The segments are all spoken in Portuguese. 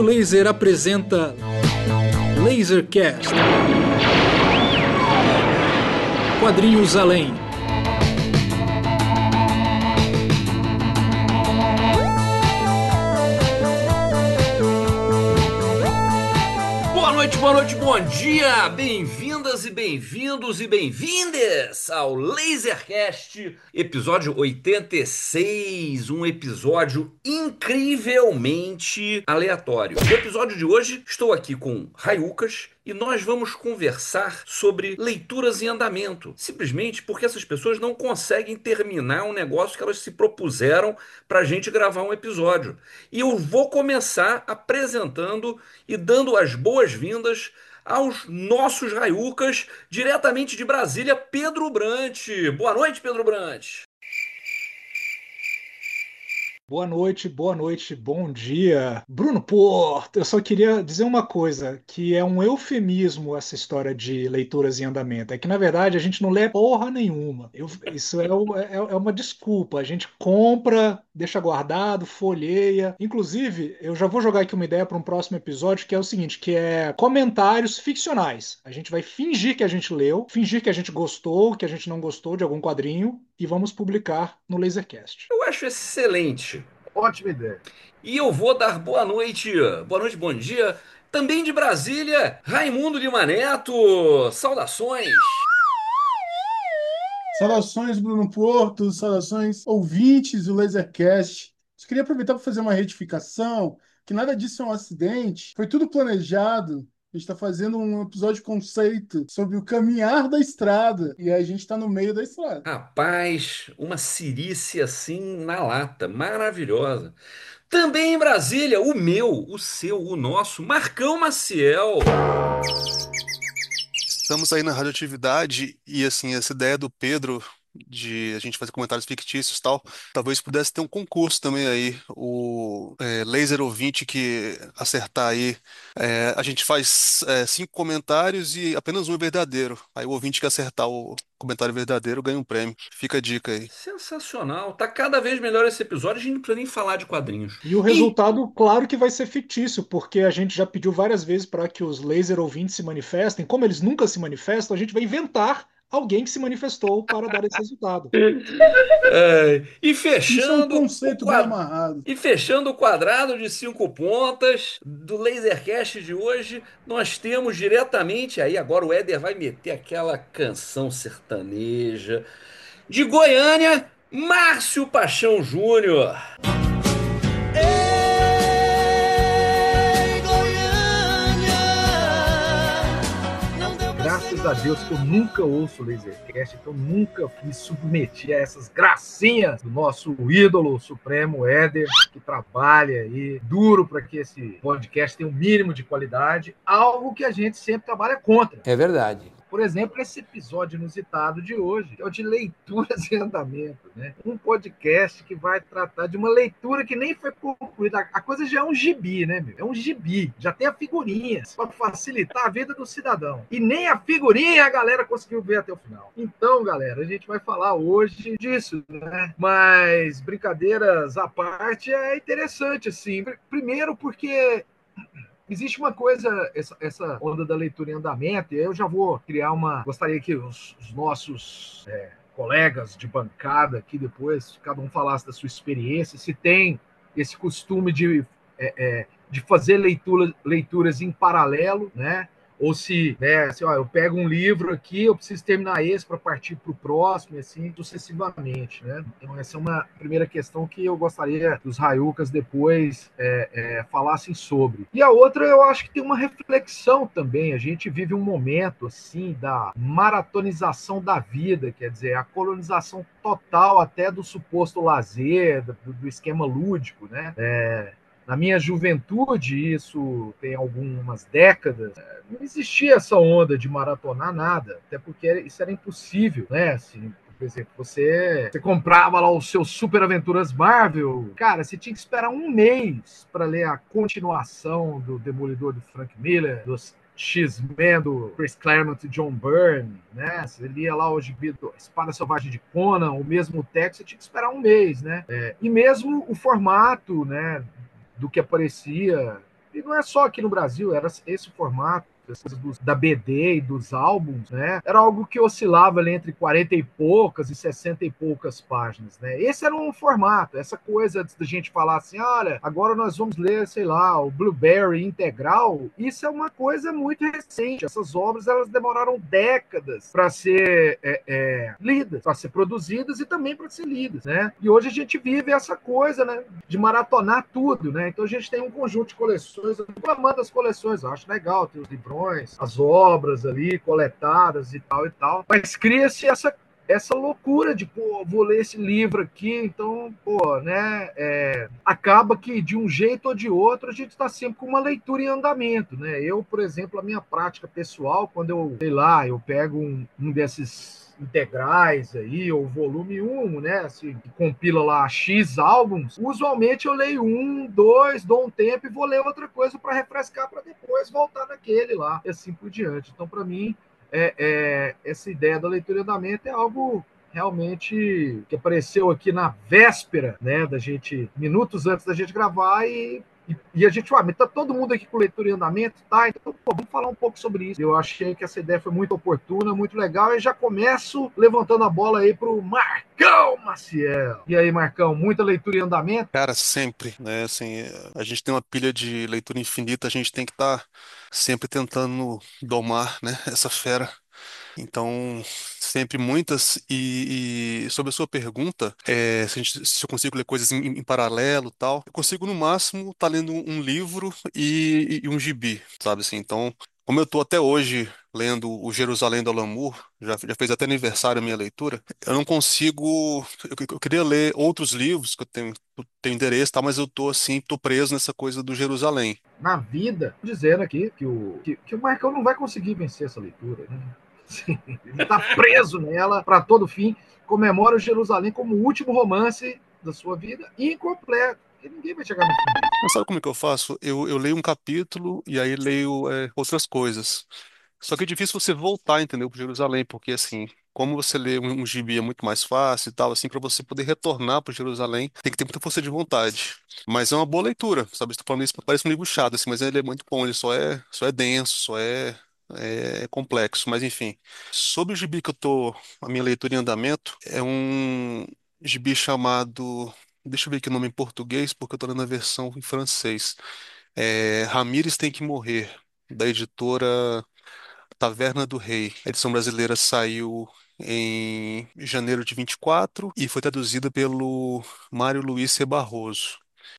Raio Laser apresenta Lasercast. Quadrinhos além. Boa noite, bom dia! Bem-vindas e bem-vindos e bem-vindes ao Lasercast, episódio 86, um episódio incrivelmente aleatório. No episódio de hoje, estou aqui com Raiucas e nós vamos conversar sobre leituras em andamento, simplesmente porque essas pessoas não conseguem terminar um negócio que elas se propuseram para a gente gravar um episódio. E eu vou começar apresentando e dando as boas-vindas aos nossos Raiucas, diretamente de Brasília, Pedro Brant. Boa noite, Pedro Brant. Boa noite, bom dia. Bruno Porto, eu só queria dizer uma coisa, que é um eufemismo essa história de leituras em andamento. É que, na verdade, a gente não lê porra nenhuma. Isso é uma desculpa. A gente compra, deixa guardado, folheia. Inclusive, eu já vou jogar aqui uma ideia para um próximo episódio, que é o seguinte, que é comentários ficcionais. A gente vai fingir que a gente leu, fingir que a gente gostou, que a gente não gostou de algum quadrinho, e vamos publicar no Lasercast. Eu acho excelente. Ótima ideia. E eu vou dar boa noite, bom dia, também de Brasília, Raimundo Lima Neto. Saudações. Saudações, Bruno Porto, saudações, ouvintes do Lasercast. Só queria aproveitar para fazer uma retificação, que nada disso é um acidente, foi tudo planejado. A gente está fazendo um episódio conceito sobre o caminhar da estrada, e a gente está no meio da estrada. Rapaz, uma cirícia assim na lata, maravilhosa. Também em Brasília, o meu, o seu, o nosso, Marcão Maciel. Estamos aí na radioatividade e assim, essa ideia do Pedro de a gente fazer comentários fictícios e tal, talvez pudesse ter um concurso também aí, o laser ouvinte que acertar aí, a gente faz 5 comentários e apenas um é verdadeiro, aí o ouvinte que acertar o comentário verdadeiro ganha um prêmio, fica a dica aí. Sensacional, tá cada vez melhor esse episódio, a gente não precisa nem falar de quadrinhos. E o resultado, claro que vai ser fictício, porque a gente já pediu várias vezes para que os laser ouvintes se manifestem. Como eles nunca se manifestam, a gente vai inventar alguém que se manifestou para dar esse resultado. E Isso é um fechando o conceito bem amarrado. E fechando o quadrado de 5 pontas do Lasercast de hoje, nós temos diretamente aí, agora o Éder vai meter aquela canção sertaneja de Goiânia, Márcio Paixão Júnior. Graças a Deus que eu nunca ouço o Lasercast, então nunca me submeti a essas gracinhas do nosso ídolo supremo Éder, que trabalha aí duro para que esse podcast tenha um mínimo de qualidade, algo que a gente sempre trabalha contra. É verdade. Por exemplo, esse episódio inusitado de hoje, que é o de leituras em andamento, né? Um podcast que vai tratar de uma leitura que nem foi concluída. A coisa já é um gibi, né, meu? É um gibi. Já tem a figurinha para facilitar a vida do cidadão. E nem a figurinha a galera conseguiu ver até o final. Então, galera, a gente vai falar hoje disso, né? Mas, brincadeiras à parte, é interessante, assim. Primeiro porque existe uma coisa, essa onda da leitura em andamento, e eu já vou criar gostaria que os nossos colegas de bancada aqui depois, cada um falasse da sua experiência, se tem esse costume de fazer leituras em paralelo, né? Ou se, né, assim, ó, eu pego um livro aqui, eu preciso terminar esse para partir para o próximo, e assim sucessivamente, né? Então, essa é uma primeira questão que eu gostaria que os Raiucas depois falassem sobre. E a outra, eu acho que tem uma reflexão também. A gente vive um momento, assim, da maratonização da vida, quer dizer, a colonização total até do suposto lazer, do esquema lúdico, né? Na minha juventude, isso tem algumas décadas, não existia essa onda de maratonar nada, até porque isso era impossível, né? Assim, por exemplo, você comprava lá os seus Super Aventuras Marvel, cara, você tinha que esperar um mês para ler a continuação do Demolidor do Frank Miller, dos X-Men do Chris Claremont e John Byrne, né? Você lia lá o gibi do Espada Selvagem de Conan, o mesmo texto, você tinha que esperar um mês, né? E mesmo o formato, né, do que aparecia E não é só aqui no Brasil, era esse formato. Da BD e dos álbuns, né? Era algo que oscilava ali entre 40 e poucas e 60 e poucas páginas, né? Esse era um formato, essa coisa de gente falar assim, olha, agora nós vamos ler, sei lá, o Blueberry integral. Isso é uma coisa muito recente. Essas obras elas demoraram décadas para ser lidas, para ser produzidas e também para ser lidas, né? E hoje a gente vive essa coisa, né? De maratonar tudo, né? Então a gente tem um conjunto de coleções, eu tô amando as coleções, eu acho legal, tem os livrões, as obras ali coletadas e tal, mas cria-se essa loucura de, pô, vou ler esse livro aqui, então, pô, né, acaba que de um jeito ou de outro a gente está sempre com uma leitura em andamento, né? Eu, por exemplo, a minha prática pessoal, quando eu, sei lá, eu pego um desses integrais aí, ou volume um, né, assim, que compila lá X álbuns, usualmente eu leio um, dois, dou um tempo e vou ler outra coisa para refrescar, para depois voltar naquele lá, e assim por diante. Então, para mim, essa ideia da leitura em andamento é algo realmente que apareceu aqui na véspera, né, da gente, minutos antes da gente gravar e a gente, mas tá todo mundo aqui com leitura em andamento, tá? Então, pô, vamos falar um pouco sobre isso. Eu achei que essa ideia foi muito oportuna, muito legal, e já começo levantando a bola aí pro Marcão Maciel. E aí, Marcão, muita leitura em andamento? Cara, sempre, né? Assim, a gente tem uma pilha de leitura infinita, a gente tem que estar sempre tentando domar, né? Essa fera. Então, sempre muitas. E sobre a sua pergunta, se eu consigo ler coisas em paralelo e tal, eu consigo no máximo estar lendo um livro e um gibi, sabe assim? Então, como eu estou até hoje lendo o Jerusalém do Alan Moore, já fez até aniversário a minha leitura, eu não consigo. Eu queria ler outros livros que eu tenho interesse, e tal, mas eu tô assim, tô preso nessa coisa do Jerusalém. Na vida, dizendo aqui que o Marcão não vai conseguir vencer essa leitura, né? Sim, ele está preso nela para todo fim. Comemora o Jerusalém como o último romance da sua vida incompleto. E ninguém vai chegar no fim. Mas sabe como é que eu faço? Eu leio um capítulo e aí leio outras coisas. Só que é difícil você voltar, entendeu, para Jerusalém, porque assim, como você lê um gibi é muito mais fácil e tal, assim, para você poder retornar para Jerusalém, tem que ter muita força de vontade. Mas é uma boa leitura, sabe? Estou falando isso, parece um livro chato, assim, mas ele é muito bom, ele só é denso, é complexo, mas enfim. Sobre o gibi que eu tô, a minha leitura em andamento, é um gibi chamado, deixa eu ver aqui o nome em português, porque eu tô lendo a versão em francês. Ramírez Tem que Morrer, da editora Taverna do Rei. A edição brasileira saiu em janeiro de 24 e foi traduzida pelo Mário Luiz C. Barroso.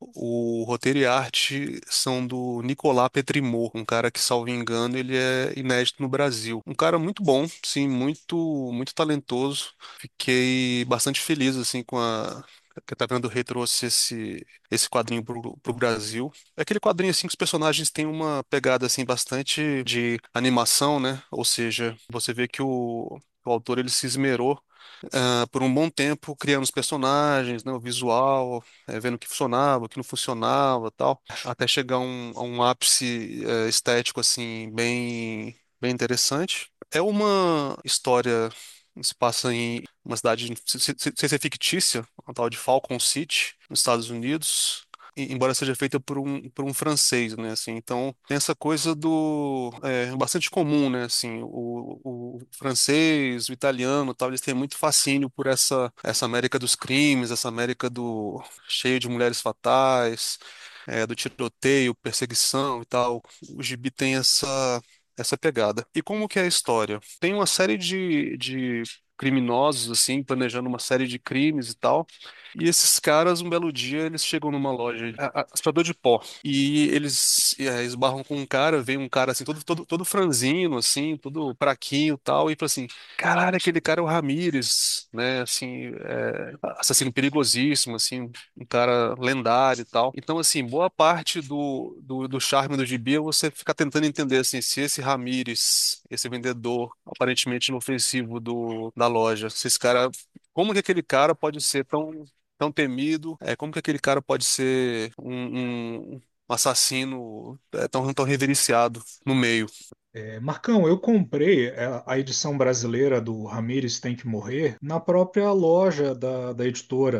O roteiro e arte são do Nicolas Petrimot, um cara que, salvo engano, ele é inédito no Brasil. Um cara muito bom, sim, muito muito talentoso. Fiquei bastante feliz assim com a que a Taverna do Rei trouxe esse quadrinho pro Brasil. É aquele quadrinho assim que os personagens têm uma pegada assim bastante de animação, né? Ou seja, você vê que o autor ele se esmerou por um bom tempo criando os personagens, né, o visual, vendo o que funcionava, o que não funcionava, tal, até chegar a um ápice estético assim bem interessante. É uma história que se passa em uma cidade sem ser fictícia, uma tal de Falcon City, nos Estados Unidos. Embora seja feita por um francês, né, assim, então tem essa coisa bastante comum, né, assim, o francês, o italiano, tal, eles têm muito fascínio por essa América dos crimes, essa América do cheio de mulheres fatais, do tiroteio, perseguição e tal. O Gibi tem essa pegada. E como que é a história? Tem uma série de criminosos, assim, planejando uma série de crimes e tal. E esses caras, um belo dia, eles chegam numa loja, aspirador de pó, e eles esbarram com um cara, vem um cara assim, todo franzino, assim, todo fraquinho e tal, e fala assim, caralho, aquele cara é o Ramírez, né, assim, assassino perigosíssimo, assim, um cara lendário e tal. Então, assim, boa parte do charme do gibi é você ficar tentando entender, assim, se esse Ramírez, esse vendedor aparentemente inofensivo da loja, se esse cara, como que aquele cara pode ser tão temido, como que aquele cara pode ser um assassino tão reverenciado no meio. Marcão, eu comprei a edição brasileira do Ramírez Tem que Morrer na própria loja da editora,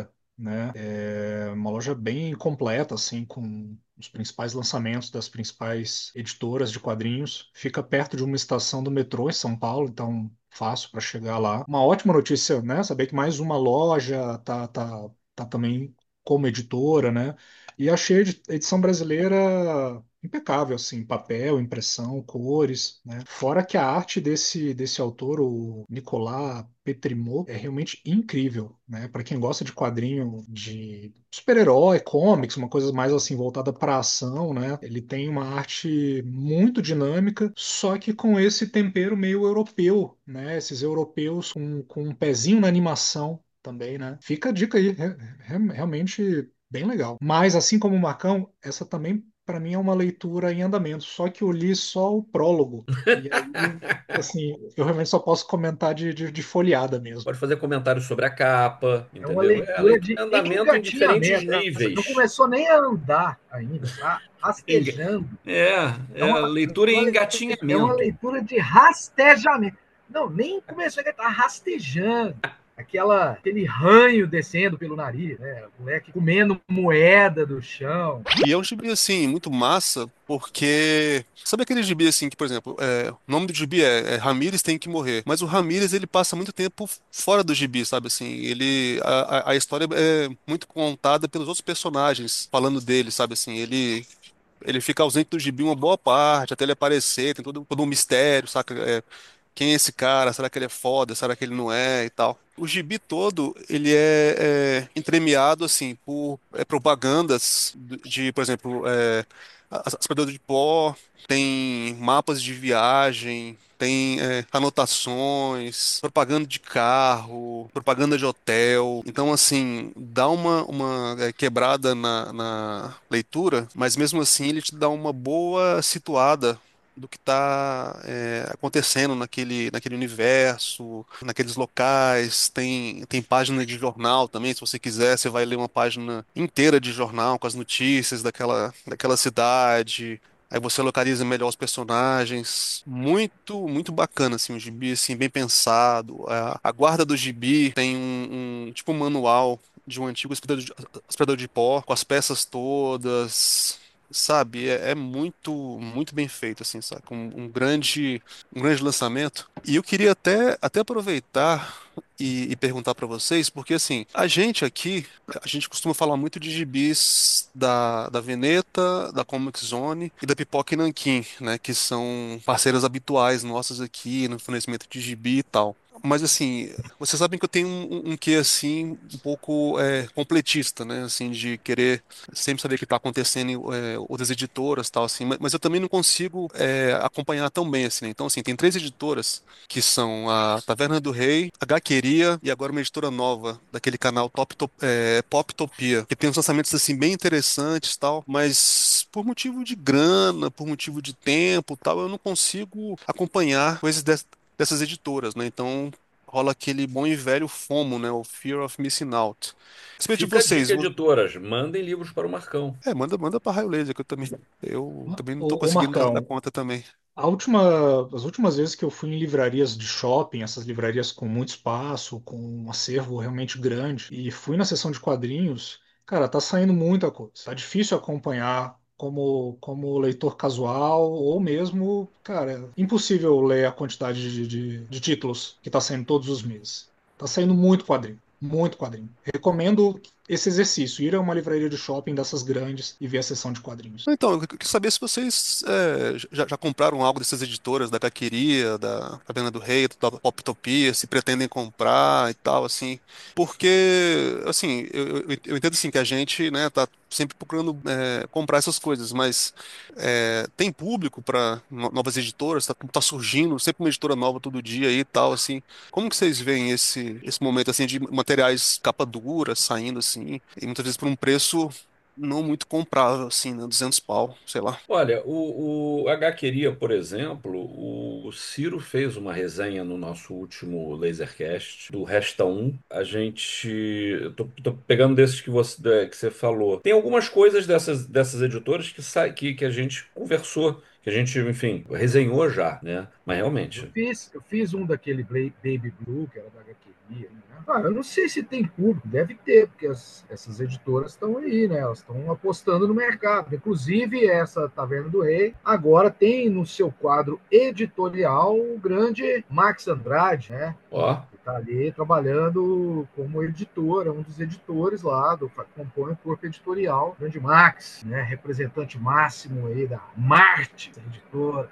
né? É uma loja bem completa, assim, com os principais lançamentos das principais editoras de quadrinhos. Fica perto de uma estação do metrô em São Paulo, então fácil para chegar lá. Uma ótima notícia, né? Saber que mais uma loja tá também como editora, né? E achei a edição brasileira impecável, assim, papel, impressão, cores, né? Fora que a arte desse autor, o Nicolas Petrimot, é realmente incrível, né? Para quem gosta de quadrinho de super-herói, comics, uma coisa mais assim voltada para ação, né? Ele tem uma arte muito dinâmica, só que com esse tempero meio europeu, né? Esses europeus com um pezinho na animação também, né? Fica a dica aí, realmente bem legal. Mas assim como o Marcão, essa também para mim é uma leitura em andamento, só que eu li só o prólogo. E aí, assim, eu realmente só posso comentar de folheada mesmo. Pode fazer comentários sobre a capa, É uma entendeu? É a leitura leitura de em andamento em diferentes engatinhamento. Não níveis. começou nem a andar ainda, tá Enga- rastejando. É, É é leitura em é uma engatinhamento. leitura de rastejamento. Não, nem começou a tá rastejando. Aquele ranho descendo pelo nariz, né? O moleque comendo moeda do chão. E é um gibi, assim, muito massa, porque... Sabe aquele gibi, assim, que, por exemplo, o nome do gibi é Ramírez Tem Que Morrer, mas o Ramírez, ele passa muito tempo fora do gibi, sabe, assim, a história é muito contada pelos outros personagens falando dele, sabe, assim, ele fica ausente do gibi uma boa parte, até ele aparecer, tem todo um mistério, saca? Quem é esse cara? Será que ele é foda? Será que ele não é e tal? O gibi todo, ele é entremeado, assim, por propagandas de, por exemplo, as Pedras de Pó, tem mapas de viagem, tem anotações, propaganda de carro, propaganda de hotel. Então, assim, dá uma quebrada na leitura, mas mesmo assim ele te dá uma boa situada do que está acontecendo naquele universo, naqueles locais. Tem página de jornal também, se você quiser, você vai ler uma página inteira de jornal com as notícias daquela cidade. Aí você localiza melhor os personagens. Muito, muito bacana, assim, um gibi, assim, bem pensado. A guarda do gibi tem tipo um manual de um antigo aspirador de pó, com as peças todas, sabe? É muito, muito bem feito, assim, sabe? Um grande lançamento. E eu queria até aproveitar e perguntar pra vocês, porque assim, a gente costuma falar muito de gibis da Veneta, da Comic Zone e da Pipoca e Nanquim, né, que são parceiras habituais nossas aqui no fornecimento de gibi e tal. Mas assim, vocês sabem que eu tenho um quê assim, um pouco completista, né, assim, de querer sempre saber o que está acontecendo em outras editoras tal, assim, mas eu também não consigo acompanhar tão bem, assim, né? Então, assim, tem três editoras que são a Taverna do Rei, a Gaqueria e agora uma editora nova daquele canal Poptopia, que tem uns lançamentos assim bem interessantes tal, mas por motivo de grana, por motivo de tempo tal, eu não consigo acompanhar coisas dessas editoras, né? Então rola aquele bom e velho FOMO, né? O Fear of Missing Out. Saber de Fica a vocês, dica, editoras, mandem livros para o Marcão. manda para Raio Laser que eu também não tô Ô, conseguindo dar Marcão, conta também. as últimas vezes que eu fui em livrarias de shopping, essas livrarias com muito espaço, com um acervo realmente grande, e fui na seção de quadrinhos, cara, tá saindo muita coisa. Tá difícil acompanhar como leitor casual, ou mesmo, cara, impossível ler a quantidade de títulos que tá saindo todos os meses. Tá saindo muito quadrinho. Muito quadrinho. Recomendo esse exercício, ir a uma livraria de shopping dessas grandes e ver a seção de quadrinhos. Então, eu queria saber se vocês já compraram algo dessas editoras, da Caqueria, da Taverna do Rei, da Poptopia, se pretendem comprar e tal, assim. Porque, assim, eu entendo assim que a gente, né, tá sempre procurando comprar essas coisas, mas tem público para novas editoras, tá surgindo sempre uma editora nova todo dia aí e tal, assim. Como que vocês veem esse momento, assim, de materiais capa dura saindo, assim, e muitas vezes por um preço não muito comprável, assim, né? 200 pau, sei lá. Olha, o H-Queria, por exemplo, o Ciro fez uma resenha no nosso último Lasercast do Resta 1. A gente. Eu tô pegando desses que você falou. Tem algumas coisas dessas editoras que a gente conversou, que a gente, enfim, resenhou já, né? Mas realmente. Eu fiz um daquele Baby Blue, que era da HQ gibi, né? Eu não sei se tem público, deve ter, porque essas editoras estão aí, né? Elas estão apostando no mercado. Inclusive, essa Taverna do Rei agora tem no seu quadro editorial o grande Max Andrade, né? Ó, Que está ali trabalhando como editor, é um dos editores lá, compõe o corpo editorial, o grande Max, né? Representante máximo aí da Marte, editora.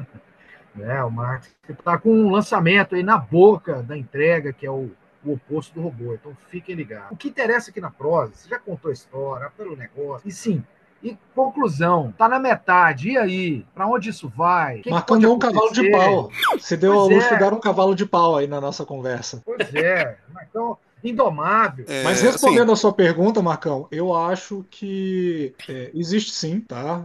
Né, o Max está com um lançamento aí na boca da entrega, que é o oposto do robô. Então fiquem ligados. O que interessa aqui na prosa, você já contou a história, pelo negócio. E sim, e conclusão, tá na metade. E aí? Para onde isso vai? O que Marcão pode deu um cavalo de acontecer? pau. Você deu ao Pois luxo de é, dar um cavalo de pau aí na nossa conversa. pois é. Então, indomável. Mas Assim, respondendo a sua pergunta, Marcão, eu acho que existe sim, tá?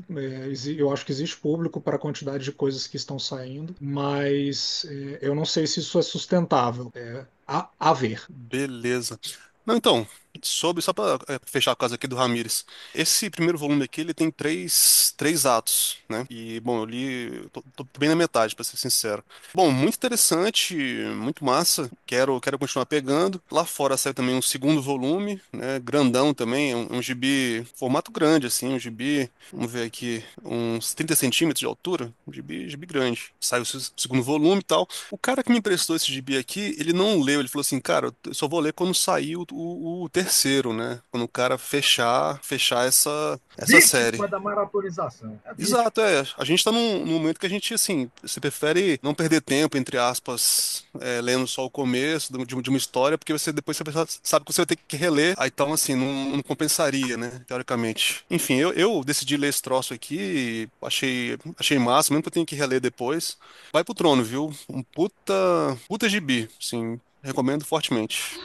Eu acho que existe público para a quantidade de coisas que estão saindo, mas eu não sei se isso é sustentável. A ver. beleza. Não, então, só para fechar a casa aqui do Ramires. Esse primeiro volume aqui, ele tem três atos, né? E, bom, eu li, tô bem na metade, para ser sincero. Bom, muito interessante, muito massa. Quero continuar pegando. Lá fora saiu também um segundo volume, né? Grandão também, um gibi, formato grande, assim, um gibi, vamos ver aqui, uns 30 centímetros de altura. Um gibi grande. Saiu o segundo volume e tal. O cara que me emprestou esse gibi aqui, ele não leu, ele falou assim, cara, eu só vou ler quando sair o terceiro, né? Quando o cara fechar essa série. Vítima da maratonização. É vítima. Exato, a gente tá num momento que a gente, assim, você prefere não perder tempo, entre aspas, lendo só o começo de uma história, porque depois você sabe que você vai ter que reler, aí então, assim, não compensaria, né, teoricamente. Enfim, eu decidi ler esse troço aqui, achei massa, mesmo que eu tenha que reler depois. Vai pro trono, viu? Um puta gibi, sim, recomendo fortemente.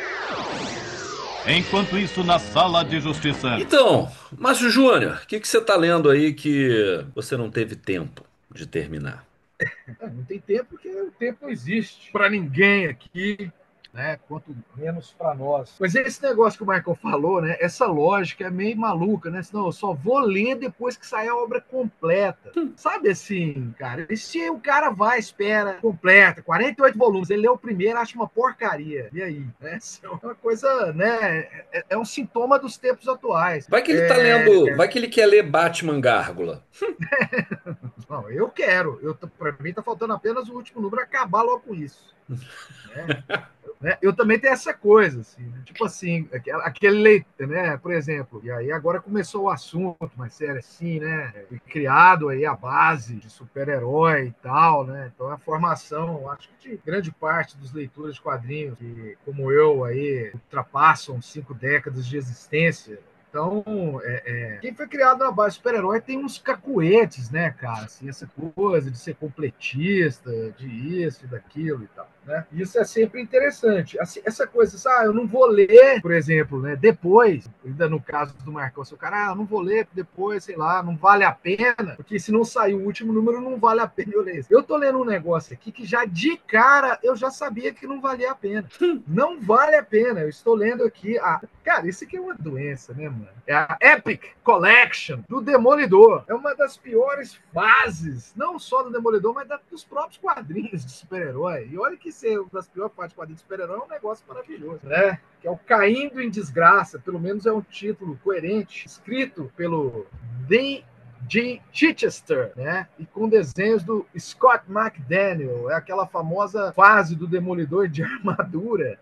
Enquanto isso, na sala de justiça. então, Márcio Júnior, o que que você está lendo aí que você não teve tempo de terminar? Não tem tempo porque o tempo não existe para ninguém aqui, né? Quanto menos para nós. Mas esse negócio que o Michael falou, né? Essa lógica é meio maluca, né? Senão eu só vou ler depois que sair a obra completa. Sabe assim, cara? E se o cara vai, espera, completa, 48 volumes, ele lê o primeiro, acha uma porcaria. E aí? Né? Isso é uma coisa, né? É um sintoma dos tempos atuais. Vai que ele tá lendo, vai que ele quer ler Batman Gárgula. Não, eu quero. Para mim tá faltando apenas o último número acabar logo com isso. Né? Eu também tenho essa coisa, assim, né? Tipo assim, aquele leite, né? Por exemplo, e aí agora começou o assunto mais sério, assim, né? Foi criado aí a base de super-herói e tal, né? Então a formação, acho que de grande parte dos leitores de quadrinhos, que, como eu aí, ultrapassam 5 décadas de existência. Então, quem foi criado na base super-herói tem uns cacuetes, né, cara? Assim, essa coisa de ser completista, de isso e daquilo e tal. Né? Isso é sempre interessante. Assim, essa coisa, eu não vou ler, por exemplo, né, depois, ainda no caso do Marcão, o cara, eu não vou ler depois, sei lá, não vale a pena, porque se não sair o último número, não vale a pena eu ler. Eu tô lendo um negócio aqui que já de cara eu já sabia que não valia a pena. Não vale a pena. Eu estou lendo aqui. Cara, isso aqui é uma doença, né, mano? É a Epic Collection do Demolidor. É uma das piores fases, não só do Demolidor, mas dos próprios quadrinhos de super-herói. E olha que ser uma das piores partes de quadrinhos de super-herói é um negócio maravilhoso, né? Que é o Caindo em Desgraça. Pelo menos é um título coerente, escrito pelo D.G. Chichester, né? E com desenhos do Scott McDaniel. É aquela famosa fase do Demolidor de armadura.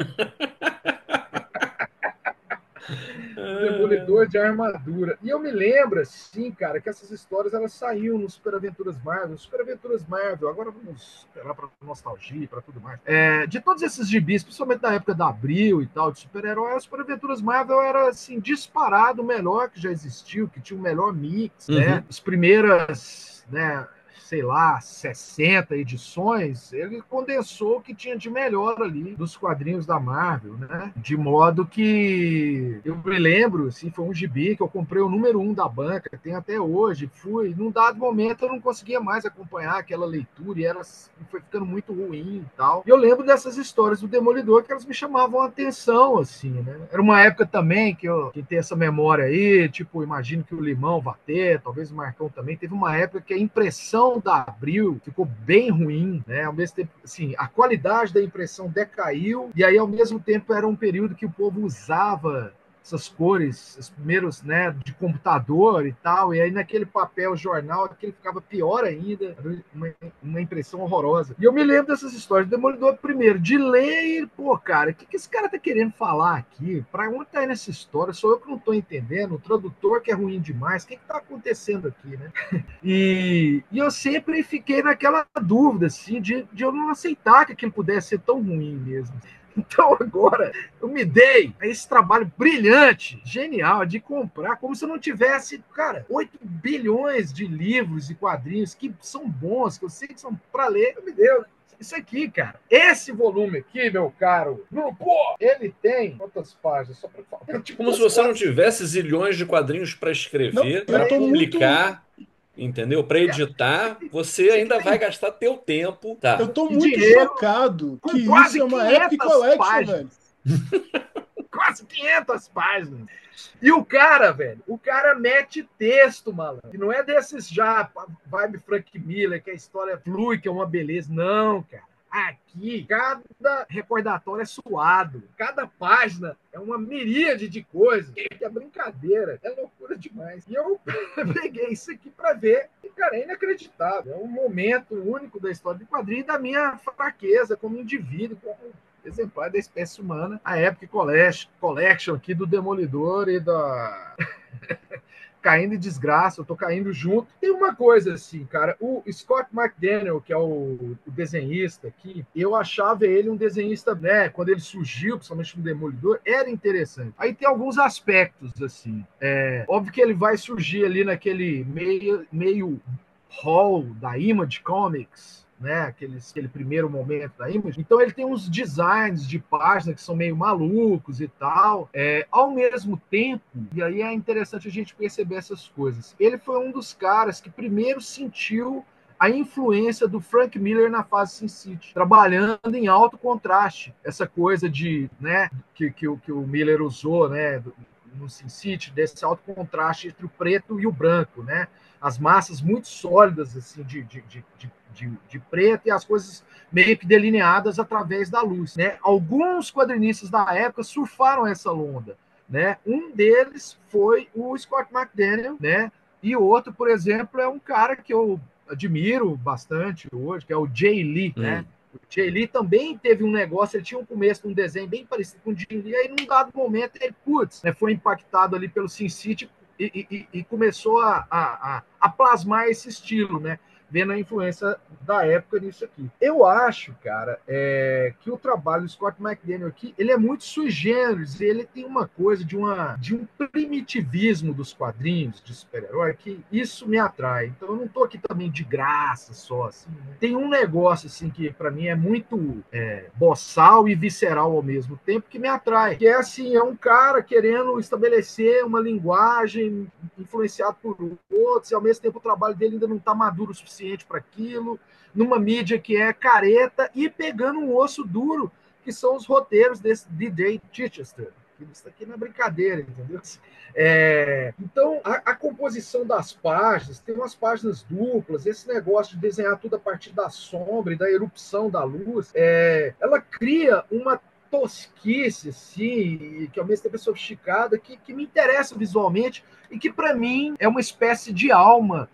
O Demolidor de armadura. E eu me lembro, assim, cara, que essas histórias elas saíam no Super Aventuras Marvel. Super Aventuras Marvel, agora vamos esperar para nostalgia, para tudo mais. De todos esses gibis, principalmente da época da Abril e tal, de super-herói, Super Aventuras Marvel era, assim, disparado o melhor que já existiu, que tinha o melhor mix, né? As primeiras, né? Sei lá, 60 edições, ele condensou o que tinha de melhor ali dos quadrinhos da Marvel, né? De modo que eu me lembro, assim, foi um gibi que eu comprei o número 1 da banca, tem até hoje, num dado momento eu não conseguia mais acompanhar aquela leitura e foi ficando muito ruim e tal. E eu lembro dessas histórias do Demolidor que elas me chamavam a atenção, assim, né? Era uma época também que tem essa memória aí, tipo, imagino que o Limão vá ter, talvez o Marcão também, teve uma época que a impressão da Abril ficou bem ruim, né? Ao mesmo tempo, assim, a qualidade da impressão decaiu, e aí, ao mesmo tempo, era um período que o povo usava essas cores, os primeiros, né, de computador e tal, e aí naquele papel jornal, aquele ficava pior ainda, uma impressão horrorosa. E eu me lembro dessas histórias do Demolidor primeiro, de ler, pô, cara, o que esse cara tá querendo falar aqui? Pra onde tá indo essa história? Sou eu que não tô entendendo, o tradutor que é ruim demais, o que tá acontecendo aqui, né? E eu sempre fiquei naquela dúvida, assim, de eu não aceitar que aquilo pudesse ser tão ruim mesmo. Então agora eu me dei a esse trabalho brilhante, genial, de comprar, como se eu não tivesse, cara, 8 bilhões de livros e quadrinhos que são bons, que eu sei que são para ler. Eu me dei isso aqui, cara. Esse volume aqui, meu caro, pô, ele tem quantas páginas? Só para falar. Como se você não tivesse zilhões de quadrinhos para Não, escrever, eu para tô muito. publicar, entendeu? Para editar, você Isso aqui ainda vai tem gastar teu tempo. Tá. Eu tô e muito dinheiro chocado que com isso quase é uma Epic 500 Collection, velho. páginas. Quase 500 páginas. E o cara, velho, o cara mete texto, malandro. E não é desses já, vibe Frank Miller, que a história flui, que é uma beleza. Não, cara. Aqui, cada recordatório é suado. Cada página é uma miríade de coisas. Que é brincadeira. É loucura demais. E eu peguei isso aqui para ver. E, cara, é inacreditável. É um momento único da história do quadrinho e da minha fraqueza como indivíduo, como exemplar da espécie humana, a Epic Collection aqui do Demolidor e da Caindo em Desgraça, eu tô caindo junto. Tem uma coisa assim, cara, o Scott McDaniel, que é o desenhista aqui, eu achava ele um desenhista, né, quando ele surgiu, principalmente no Demolidor, era interessante. Aí tem alguns aspectos, assim, óbvio que ele vai surgir ali naquele meio hall da Image Comics, né? Aquele primeiro momento da Image. Então ele tem uns designs de página que são meio malucos e tal. Ao mesmo tempo, e aí é interessante a gente perceber essas coisas. Ele foi um dos caras que primeiro sentiu a influência do Frank Miller na fase Sin City, trabalhando em alto contraste. Essa coisa de, né, que o Miller usou, né, no Sin City, desse alto contraste entre o preto e o branco, né? As massas muito sólidas, assim, de preto e as coisas meio que delineadas através da luz, né? Alguns quadrinistas da época surfaram essa onda, né? Um deles foi o Scott McDaniel, né? E outro, por exemplo, é um cara que eu admiro bastante hoje, que é o Jay Lee, né? O Jay Lee também teve um negócio, ele tinha um começo de um desenho bem parecido com o Jay Lee, aí num dado momento ele, né, foi impactado ali pelo Sin City e começou a plasmar esse estilo, né? Vendo a influência da época nisso aqui. Eu acho, cara, que o trabalho do Scott McDaniel aqui, ele é muito sui generis, ele tem uma coisa de um primitivismo dos quadrinhos de super-herói que isso me atrai. Então eu não tô aqui também de graça só, assim, né? Tem um negócio, assim, que para mim é muito boçal e visceral ao mesmo tempo que me atrai, que é assim, é um cara querendo estabelecer uma linguagem influenciado por outros, e ao mesmo tempo o trabalho dele ainda não está maduro o suficiente para aquilo, numa mídia que é careta e pegando um osso duro, que são os roteiros desse DJ Chichester. Isso aqui não é brincadeira, entendeu? Então, a composição das páginas, tem umas páginas duplas, esse negócio de desenhar tudo a partir da sombra e da erupção da luz, ela cria uma tosquice, assim, que ao mesmo tempo é sofisticada, que me interessa visualmente e que, para mim, é uma espécie de alma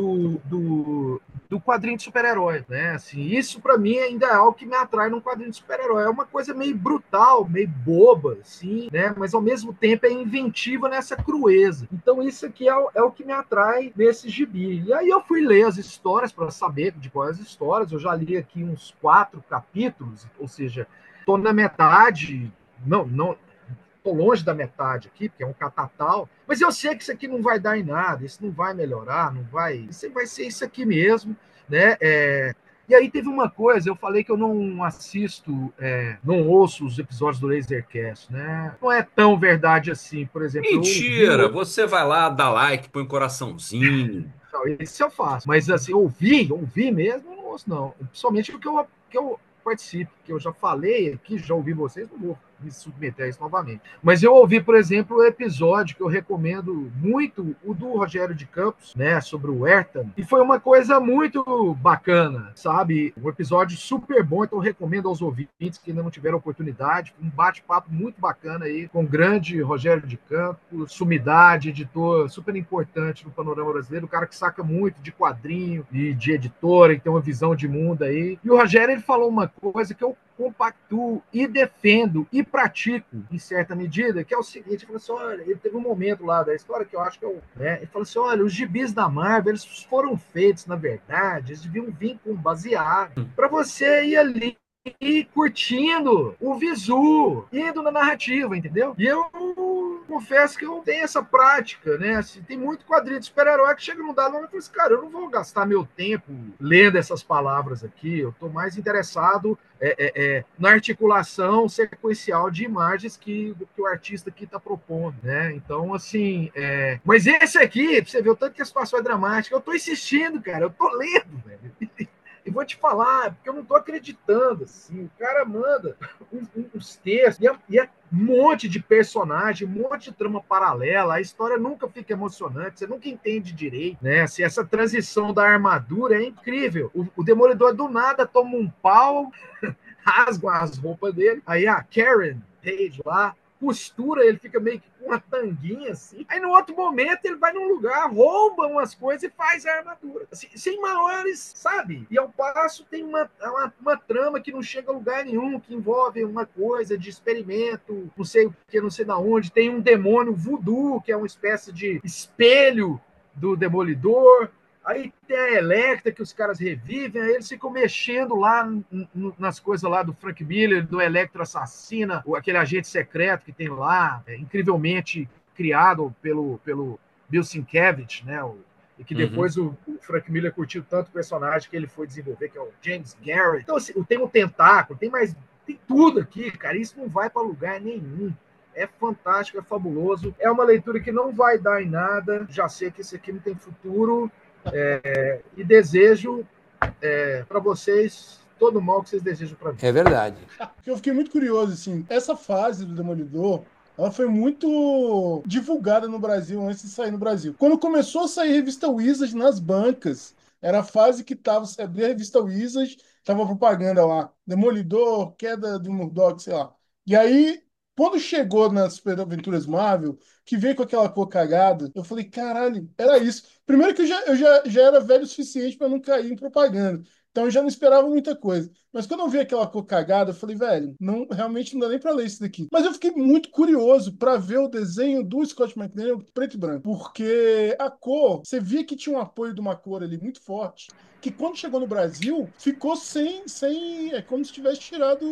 do quadrinho de super-herói, né? Assim, isso para mim ainda é algo que me atrai num quadrinho de super-herói. É uma coisa meio brutal, meio boba, assim, né? Mas ao mesmo tempo é inventiva nessa crueza. Então isso aqui é o que me atrai nesse gibi. E aí eu fui ler as histórias para saber de quais histórias. Eu já li aqui uns 4 capítulos, ou seja, estou na metade. Não, estou longe da metade aqui, porque é um catatal, mas eu sei que isso aqui não vai dar em nada, isso não vai melhorar, não vai. Isso vai ser isso aqui mesmo, né? E aí teve uma coisa, eu falei que eu não assisto, não ouço os episódios do Lasercast, né? Não é tão verdade assim, por exemplo. Mentira! Você vai lá, dá like, põe um coraçãozinho. Não, isso eu faço, mas assim, ouvir mesmo, eu não ouço, não. Principalmente o que eu participo, que eu já falei aqui, já ouvi vocês, não vou me submeter a isso novamente. Mas eu ouvi, por exemplo, o episódio que eu recomendo muito, o do Rogério de Campos, né, sobre o Herta, e foi uma coisa muito bacana, sabe? Um episódio super bom, então eu recomendo aos ouvintes que ainda não tiveram oportunidade, um bate-papo muito bacana aí com o grande Rogério de Campos, sumidade, editor super importante no panorama brasileiro, o cara que saca muito de quadrinho e de editora, que tem uma visão de mundo aí. E o Rogério, ele falou uma coisa que eu compactuo e defendo e pratico em certa medida, que é o seguinte, ele falou assim, olha, ele teve um momento lá da história que eu acho que eu, né, ele falou assim, olha, os gibis da Marvel, eles foram feitos, na verdade, eles deviam vir com baseado para você ir ali e curtindo o visu, indo na narrativa, entendeu? E eu confesso que eu tenho essa prática, né? Assim, tem muito quadrinho de super-herói que chega num dado momento e fala assim, cara, eu não vou gastar meu tempo lendo essas palavras aqui, eu estou mais interessado na articulação sequencial de imagens que o artista aqui está propondo, né? Então, assim, mas esse aqui, pra você ver o tanto que a situação é dramática, eu estou insistindo, cara, eu estou lendo, velho. E vou te falar, porque eu não estou acreditando, assim, o cara manda uns textos, e é um monte de personagem, um monte de trama paralela, a história nunca fica emocionante, você nunca entende direito, né? Assim, essa transição da armadura é incrível. O Demolidor do nada toma um pau, rasgam as roupas dele, aí a Karen Page lá, costura, ele fica meio que com uma tanguinha assim. Aí no outro momento ele vai num lugar, rouba umas coisas e faz a armadura. Assim, sem maiores, sabe? E ao passo tem uma trama que não chega a lugar nenhum, que envolve uma coisa de experimento, não sei o que, não sei da onde. Tem um demônio voodoo, que é uma espécie de espelho do Demolidor. Aí tem a Electra, que os caras revivem, aí eles ficam mexendo lá nas coisas lá do Frank Miller, do Electro Assassina, aquele agente secreto que tem lá, incrivelmente criado pelo Bill Sienkiewicz, né? E que depois o Frank Miller curtiu tanto o personagem que ele foi desenvolver, que é o James Garrett. Então, assim, tem um tentáculo, tem tudo aqui, cara. Isso não vai para lugar nenhum. É fantástico, é fabuloso. É uma leitura que não vai dar em nada. Já sei que isso aqui não tem futuro. E desejo para vocês todo o mal que vocês desejam para mim. É verdade. Eu fiquei muito curioso, assim, essa fase do Demolidor, ela foi muito divulgada no Brasil antes de sair no Brasil. Quando começou a sair a revista Wizard nas bancas, era a fase que tava, você abria a revista Wizard, tava propaganda lá, Demolidor, queda do Murdoch, sei lá. E aí, quando chegou nas Super Aventuras Marvel, que veio com aquela cor cagada, eu falei, caralho, era isso. Primeiro que eu já era velho o suficiente para não cair em propaganda. Então eu já não esperava muita coisa. Mas quando eu vi aquela cor cagada, eu falei, velho, não, realmente não dá nem pra ler isso daqui. Mas eu fiquei muito curioso pra ver o desenho do Scott McNeil preto e branco. Porque a cor, você via que tinha um apoio de uma cor ali muito forte. Que quando chegou no Brasil, ficou é como se tivesse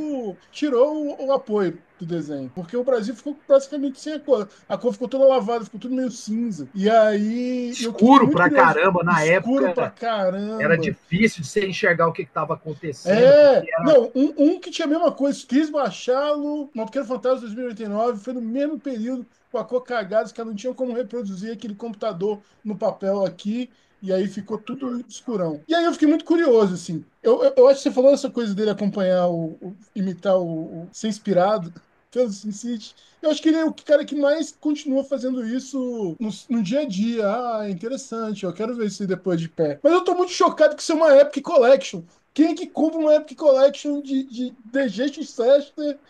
tirou o apoio do desenho. Porque o Brasil ficou praticamente sem a cor. A cor ficou toda lavada, ficou tudo meio cinza. E aí, eu fiquei Escuro muito pra curioso. caramba, na Escuro pra época era caramba. difícil de você enxergar o que estava acontecendo, porque era Não, um que tinha a mesma coisa, quis baixá-lo, Motoqueiro Fantasma 2089, foi no mesmo período com a cor cagada, os caras não tinham como reproduzir aquele computador no papel aqui, e aí ficou tudo escurão. E aí eu fiquei muito curioso, assim. Eu acho que você falou essa coisa dele acompanhar, imitar ser inspirado pelo Sin City. Eu acho que ele é o cara que mais continua fazendo isso no dia a dia. Ah, é interessante, eu quero ver isso aí depois de pé. Mas eu tô muito chocado que isso é uma Epic Collection. Quem é que compra uma Epic Collection de The Jason Chester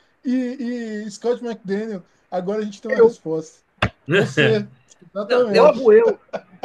e Scott McDaniel? Agora a gente tem uma eu. resposta. Você, Não, exatamente. Logo eu.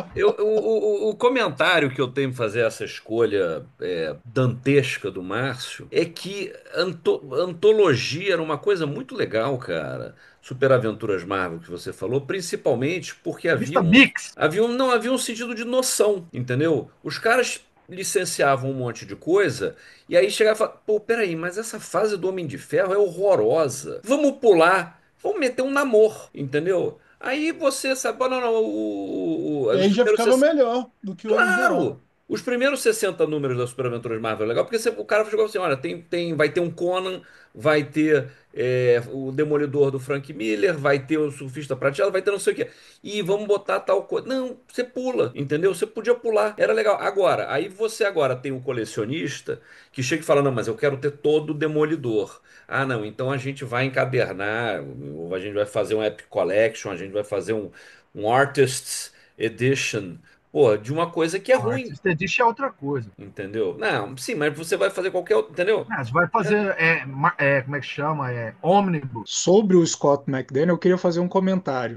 o comentário que eu tenho que fazer essa escolha dantesca do Márcio é que antologia era uma coisa muito legal, cara. Superaventuras Marvel que você falou, principalmente porque Vista Mix. não havia um sentido de noção, entendeu? Os caras licenciavam um monte de coisa e aí chegava e falava, pô, peraí, mas essa fase do Homem de Ferro é horrorosa. Vamos pular, vamos meter um namoro, entendeu? Aí você sabe, "Ah, não, não, E os aí já primeiros ficava melhor do que o original. Claro! Os primeiros 60 números das Super Aventuras Marvel é legal, porque o cara chegou assim: olha, vai ter um Conan, vai ter o Demolidor do Frank Miller, vai ter o Surfista Prateado, vai ter não sei o quê. E vamos botar tal coisa. Não, você pula, entendeu? Você podia pular, era legal. Agora, aí você agora tem um colecionista que chega e fala: não, mas eu quero ter todo o Demolidor. Ah, não, então a gente vai encadernar, a gente vai fazer um Epic Collection, a gente vai fazer um Artists Edition. Pô, de uma coisa que é Não, ruim, Artist Edition é outra coisa. entendeu? Não, sim, mas você vai fazer qualquer outro, entendeu? Ah, você vai fazer, como é que chama? Omnibus. Sobre o Scott McDaniel, eu queria fazer um comentário.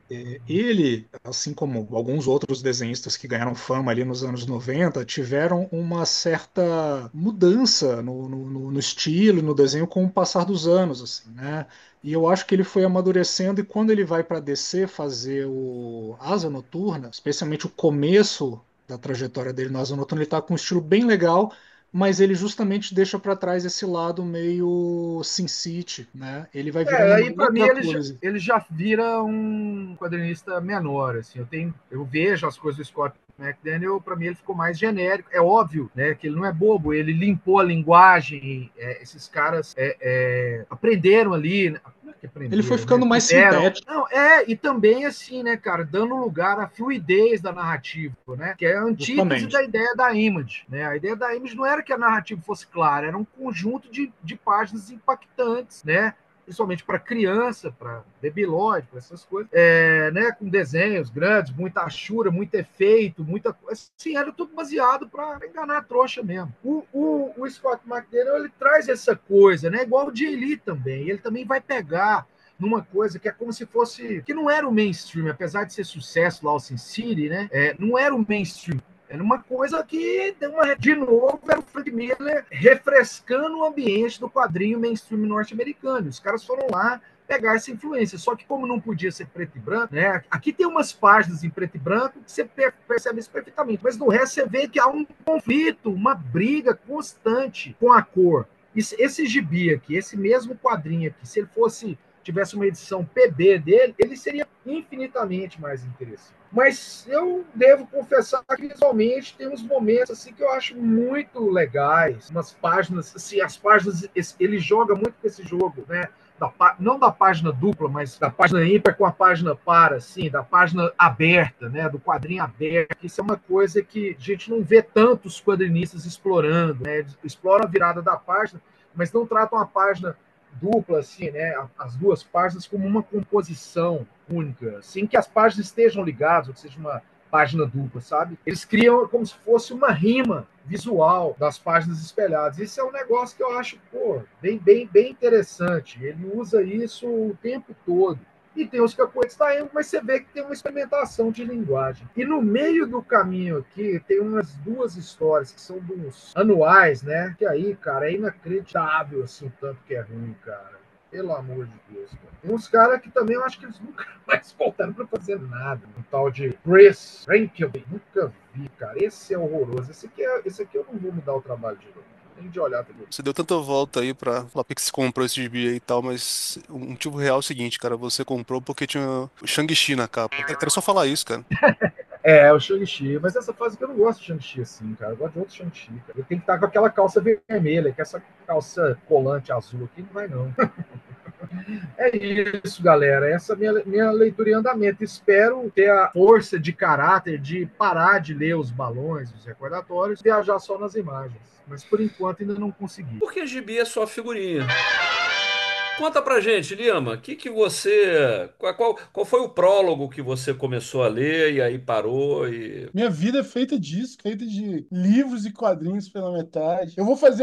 Ele, assim como alguns outros desenhistas que ganharam fama ali nos anos 90, tiveram uma certa mudança no estilo, no desenho com o passar dos anos, assim, né? E eu acho que ele foi amadurecendo e quando ele vai para DC fazer o Asa Noturna, especialmente o começo da trajetória dele no Asa Noturna, ele está com um estilo bem legal, mas ele justamente deixa para trás esse lado meio Sin City, né? Ele vai virando uma Aí para mim outra coisa. ele já vira um quadrinista menor, assim. Eu vejo as coisas do Scott McDaniel, para mim ele ficou mais genérico. É óbvio, né, que ele não é bobo, ele limpou a linguagem, esses caras aprenderam ali, né? Não é que Ele foi aprenderam, né? ficando mais Tiveram. sintético, Não, e também assim, né, cara, dando lugar à fluidez da narrativa, né? Que é a antítese justamente. da ideia da Image, né? A ideia da Image não era que a narrativa fosse clara, era um conjunto de páginas impactantes, né? Principalmente para criança, para debilóide, para essas coisas, né, com desenhos grandes, muita achura, muito efeito, muita coisa. Assim, era tudo baseado para enganar a trouxa mesmo. O Scott McDaniel, ele traz essa coisa, né, igual o Jay Lee também. Ele também vai pegar numa coisa que é como se fosse. Que não era o mainstream, apesar de ser sucesso lá o Sin City, né? Não era o mainstream. Era uma coisa que, de novo, era o Frank Miller refrescando o ambiente do quadrinho mainstream norte-americano. Os caras foram lá pegar essa influência. Só que como não podia ser preto e branco, né? Aqui tem umas páginas em preto e branco que você percebe isso perfeitamente. Mas no resto você vê que há um conflito, uma briga constante com a cor. Esse gibi aqui, esse mesmo quadrinho aqui, se ele tivesse uma edição PB dele, ele seria infinitamente mais interessante. Mas eu devo confessar que visualmente tem uns momentos assim que eu acho muito legais, umas páginas, assim, as páginas, ele joga muito com esse jogo, né? Não da página dupla, mas da página ímpar com a página par, assim, da página aberta, né? Do quadrinho aberto. Isso é uma coisa que a gente não vê tantos quadrinistas explorando, né? Eles exploram a virada da página, mas não tratam a página dupla, assim, né? As duas páginas como uma composição única, sem que as páginas estejam ligadas, ou que seja uma página dupla, sabe? Eles criam como se fosse uma rima visual das páginas espelhadas. Isso é um negócio que eu acho, pô, bem interessante. Ele usa isso o tempo todo. E tem os cacoetes da Emo, mas você vê que tem uma experimentação de linguagem. E no meio do caminho aqui, tem umas duas histórias que são dos anuais, né? Que aí, cara, é inacreditável, assim, o tanto que é ruim, cara. Pelo amor de Deus, cara. Tem uns caras que também eu acho que eles nunca mais voltaram pra fazer nada. Um tal de Chris Frankel, nunca vi, cara. Esse é horroroso. Esse aqui eu não vou me dar o trabalho de novo. Tem de olhar também. Você deu tanta volta aí pra falar que você comprou esse gibi aí e tal, mas o motivo real é o seguinte, cara, você comprou porque tinha o Shang-Chi na capa. Era só falar isso, cara. O Shang-Chi, mas essa fase que eu não gosto de Shang-Chi assim, cara. Eu gosto de outro Shang-Chi, cara. Ele tem que estar com aquela calça vermelha, que essa calça colante azul aqui não vai, não. É isso, galera. Essa é a minha leitura em andamento. Espero ter a força de caráter de parar de ler os balões, os recordatórios, e viajar só nas imagens. Mas por enquanto ainda não consegui. Porque gibi é só figurinha. Conta pra gente, Lima, que você. Qual foi o prólogo que você começou a ler e aí parou e. Minha vida é feita disso, feita de livros e quadrinhos pela metade.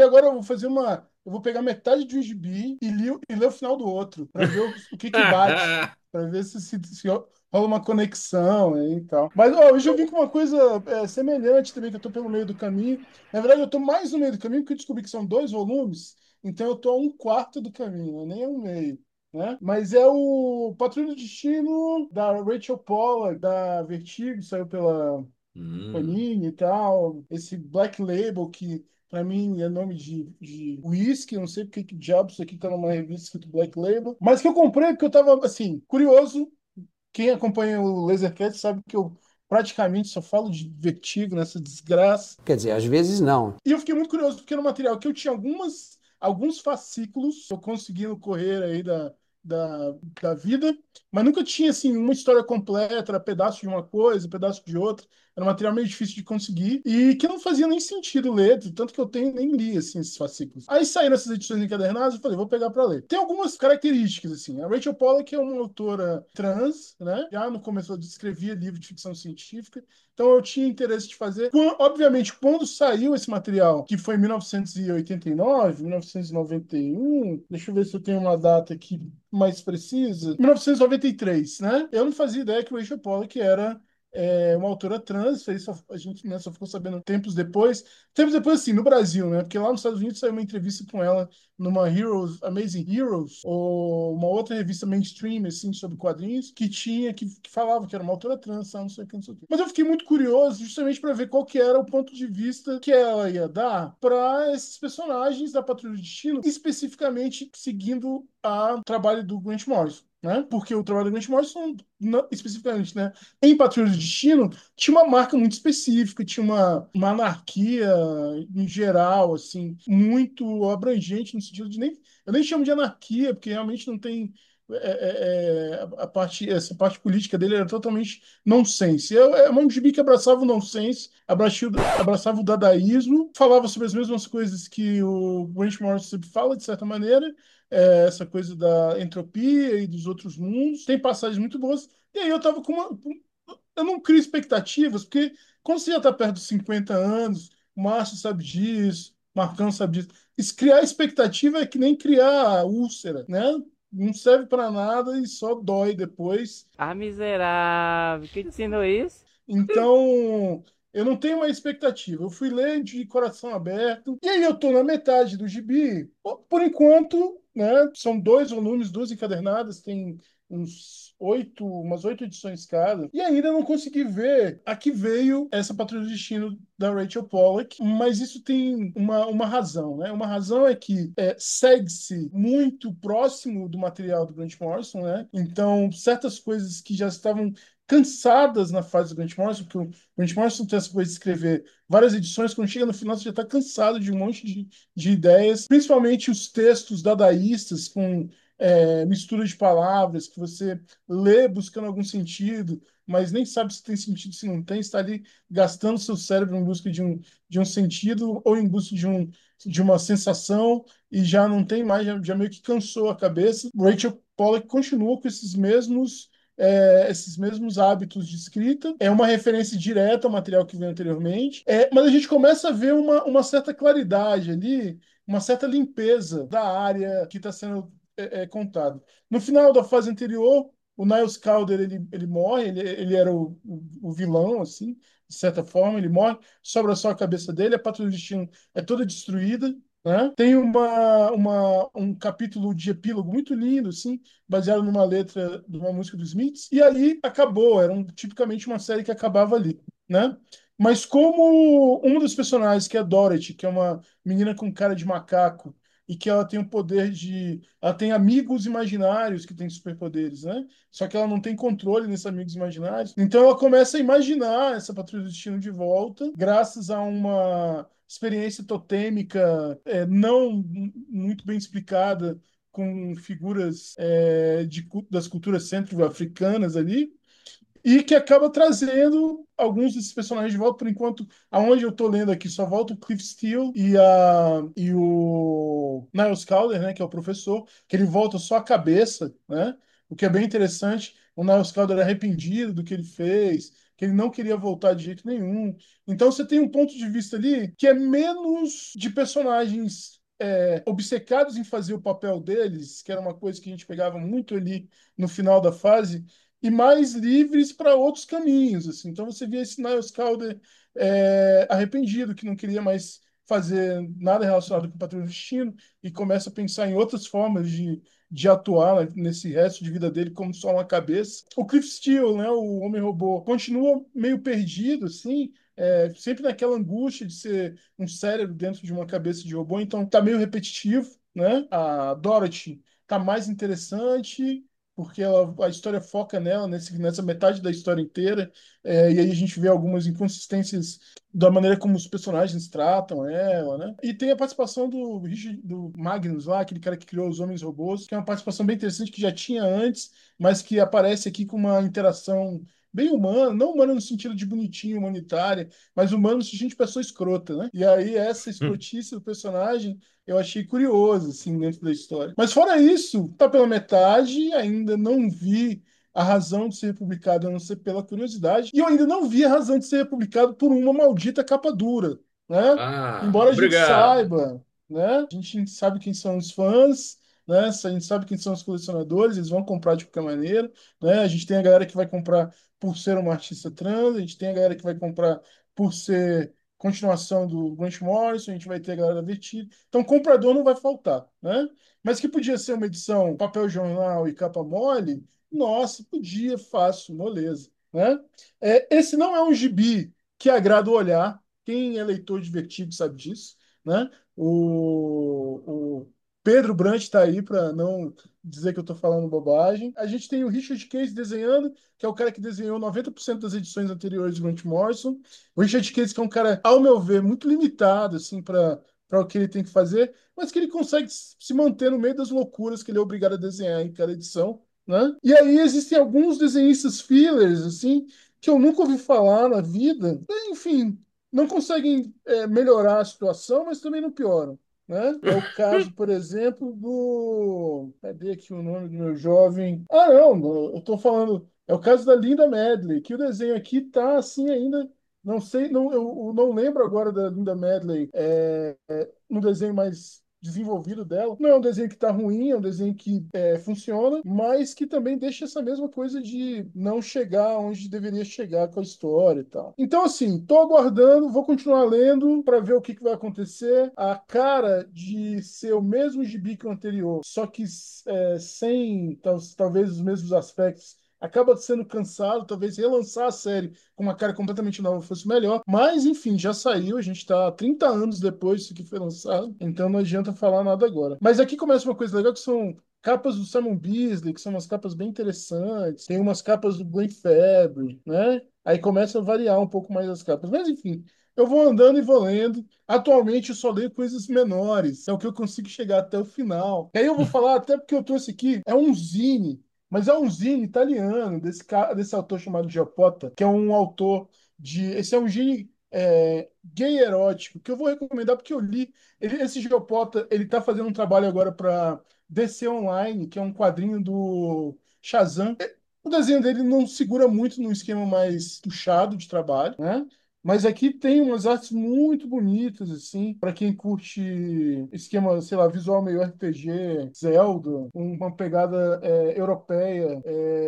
Eu vou pegar metade de um gibi e ler o final do outro, para ver o que que bate, para ver se rola uma conexão e tal. Mas ó, hoje eu vim com uma coisa semelhante também, que eu tô pelo meio do caminho. Na verdade, eu tô mais no meio do caminho, porque eu descobri que são dois volumes, então eu tô a um quarto do caminho, nem a um meio. Né? Mas é o Patrulha do Destino da Rachel Pollack, da Vertigo, saiu pela Hum. Panini e tal. Esse Black Label, que pra mim é nome de whisky, eu não sei porque que diabos isso aqui tá numa revista escrito Black Label. Mas que eu comprei porque eu tava, assim, curioso. Quem acompanha o Lasercast sabe que eu praticamente só falo de Vertigo nessa desgraça. Quer dizer, às vezes não. E eu fiquei muito curioso, porque no material que eu tinha alguns fascículos, eu consegui no correr aí da vida, mas nunca tinha, assim, uma história completa, era pedaço de uma coisa, pedaço de outra. Era um material meio difícil de conseguir e que não fazia nem sentido ler, tanto que eu tenho nem li, assim, esses fascículos. Aí saíram essas edições encadernadas, eu falei, vou pegar para ler. Tem algumas características, assim. A Rachel Pollack é uma autora trans, né? Já no começo ela escrevia livro de ficção científica, então eu tinha interesse de fazer. Obviamente, quando saiu esse material, que foi em 1989, 1991, deixa eu ver se eu tenho uma data aqui mais precisa, 1993, né? Eu não fazia ideia que o Rachel Pollack era uma autora trans, isso aí a gente, né, só ficou sabendo tempos depois assim, no Brasil, né? Porque lá nos Estados Unidos saiu uma entrevista com ela numa Amazing Heroes, ou uma outra revista mainstream, assim, sobre quadrinhos, que falava que era uma autora trans, não sei o que, não sei o que. Mas eu fiquei muito curioso justamente para ver qual que era o ponto de vista que ela ia dar para esses personagens da Patrulha do Destino, especificamente seguindo o trabalho do Grant Morrison. Né? Porque o trabalho do Grant Morrison, especificamente, né, em Patrulha do Destino, tinha uma marca muito específica, tinha uma anarquia em geral, assim, muito abrangente no sentido de eu nem chamo de anarquia, porque realmente não tem essa parte política dele era totalmente nonsense. É uma MGB que abraçava o nonsense, abraçava o dadaísmo, falava sobre as mesmas coisas que o Grant Morrison sempre fala, de certa maneira, essa coisa da entropia e dos outros mundos. Tem passagens muito boas. E aí eu tava eu não crio expectativas, porque quando você já está perto dos 50 anos, o Márcio sabe disso, o Marcão sabe disso. Criar expectativa é que nem criar úlcera, né? Não serve para nada e só dói depois. Ah, miserável, quem te ensinou isso? Então, eu não tenho uma expectativa. Eu fui ler de coração aberto. E aí eu tô na metade do gibi. Por enquanto, né? São 2 volumes, 2 encadernadas, tem umas 8 edições cada. E ainda não consegui ver a que veio essa Patrulha do Destino da Rachel Pollack, mas isso tem uma razão, né? Uma razão é que segue-se muito próximo do material do Grant Morrison, né? Então, certas coisas que já estavam cansadas na fase do Grant Morrison, porque o Grant Morrison tem essa coisa de escrever várias edições, quando chega no final você já está cansado de um monte de ideias, principalmente os textos dadaístas com mistura de palavras, que você lê buscando algum sentido, mas nem sabe se tem sentido, se não tem, está ali gastando seu cérebro em busca de um sentido ou em busca de uma sensação e já não tem mais, já meio que cansou a cabeça. Rachel Pollack continua com esses mesmos hábitos de escrita. É uma referência direta ao material que veio anteriormente. Mas a gente começa a ver uma certa claridade ali, uma certa limpeza da área que está sendo contada. No final da fase anterior, o Niles Calder ele morre, ele era o vilão, assim, de certa forma, ele morre, sobra só a cabeça dele, a Patrulha do Destino é toda destruída. Né? Tem um capítulo de epílogo muito lindo, assim, baseado numa letra de uma música dos Smiths, e ali acabou, era tipicamente uma série que acabava ali, né? Mas como um dos personagens, que é a Dorothy, que é uma menina com cara de macaco, e que ela tem o poder de... Ela tem amigos imaginários que têm superpoderes, né? Só que ela não tem controle nesses amigos imaginários. Então ela começa a imaginar essa Patrulha do Destino de volta, graças a uma experiência totêmica não muito bem explicada, com figuras das culturas centro-africanas ali, e que acaba trazendo alguns desses personagens de volta. Por enquanto, aonde eu tô lendo aqui, só volta o Cliff Steele e o Niles Calder, né, que é o professor, que ele volta só a cabeça, né? O que é bem interessante. O Niles Calder é arrependido do que ele fez, que ele não queria voltar de jeito nenhum. Então você tem um ponto de vista ali que é menos de personagens obcecados em fazer o papel deles, que era uma coisa que a gente pegava muito ali no final da fase, e mais livres para outros caminhos. Assim. Então você via esse Niles Calder arrependido, que não queria mais fazer nada relacionado com o Patrulha do Destino e começa a pensar em outras formas de atuar nesse resto de vida dele como só uma cabeça. O Cliff Steele, né, o Homem-Robô, continua meio perdido, assim, sempre naquela angústia de ser um cérebro dentro de uma cabeça de robô, então tá meio repetitivo, né? A Dorothy tá mais interessante, porque a história foca nela, nessa metade da história inteira, e aí a gente vê algumas inconsistências da maneira como os personagens tratam ela, né? E tem a participação do Magnus lá, aquele cara que criou os Homens Robôs, que é uma participação bem interessante que já tinha antes, mas que aparece aqui com uma interação bem humana, não humana no sentido de bonitinho, humanitária, mas humano no sentido de pessoa escrota, né? E aí essa escrotice do personagem eu achei curioso, assim, dentro da história. Mas fora isso, tá pela metade, ainda não vi a razão de ser publicado, a não ser pela curiosidade, e eu ainda não vi a razão de ser publicado por uma maldita capa dura, né? Ah, Embora a gente obrigado. saiba, né? A gente sabe quem são os fãs, né? A gente sabe quem são os colecionadores, eles vão comprar de qualquer maneira, né? A gente tem a galera que vai comprar por ser uma artista trans, a gente tem a galera que vai comprar por ser continuação do Grant Morrison, a gente vai ter a galera Vertigo. Então, comprador não vai faltar, né? Mas que podia ser uma edição papel jornal e capa mole, nossa, podia, fácil, moleza, né? Esse não é um gibi que agrada o olhar. Quem é leitor de Vertigo sabe disso, né? O Pedro Brant está aí para não dizer que eu estou falando bobagem. A gente tem o Richard Case desenhando, que é o cara que desenhou 90% das edições anteriores de Grant Morrison. O Richard Case, que é um cara, ao meu ver, muito limitado assim para o que ele tem que fazer, mas que ele consegue se manter no meio das loucuras que ele é obrigado a desenhar em cada edição, né? E aí existem alguns desenhistas fillers assim que eu nunca ouvi falar na vida, enfim, não conseguem melhorar a situação, mas também não pioram. Né? É o caso, por exemplo, do. Cadê aqui o nome do meu jovem? Ah, não, eu estou falando. É o caso da Linda Medley, que o desenho aqui tá assim ainda. Não sei, não, eu não lembro agora da Linda Medley no desenho mais desenvolvido dela. Não é um desenho que está ruim, é um desenho que funciona, mas que também deixa essa mesma coisa de não chegar onde deveria chegar com a história e tal. Então, assim, tô aguardando, vou continuar lendo para ver o que vai acontecer. A cara de ser o mesmo gibi que o anterior, só que sem talvez os mesmos aspectos acaba sendo cansado, talvez relançar a série com uma cara completamente nova fosse melhor. Mas, enfim, já saiu, a gente está 30 anos depois disso que foi lançado, então não adianta falar nada agora. Mas aqui começa uma coisa legal que são capas do Simon Bisley, que são umas capas bem interessantes, tem umas capas do Glenn Fabry, né? Aí começa a variar um pouco mais as capas. Mas, enfim, eu vou andando e vou lendo. Atualmente eu só leio coisas menores, é o que eu consigo chegar até o final. E aí eu vou falar, até porque eu trouxe aqui, é um zine, mas é um zine italiano desse autor chamado Giappota, que é um autor de. Esse é um zine gay erótico, que eu vou recomendar porque eu li. Esse Giappota, ele tá fazendo um trabalho agora para DC Online, que é um quadrinho do Shazam. O desenho dele não segura muito num esquema mais puxado de trabalho, né? Mas aqui tem umas artes muito bonitas, assim, para quem curte esquema, sei lá, visual meio RPG, Zelda, uma pegada europeia,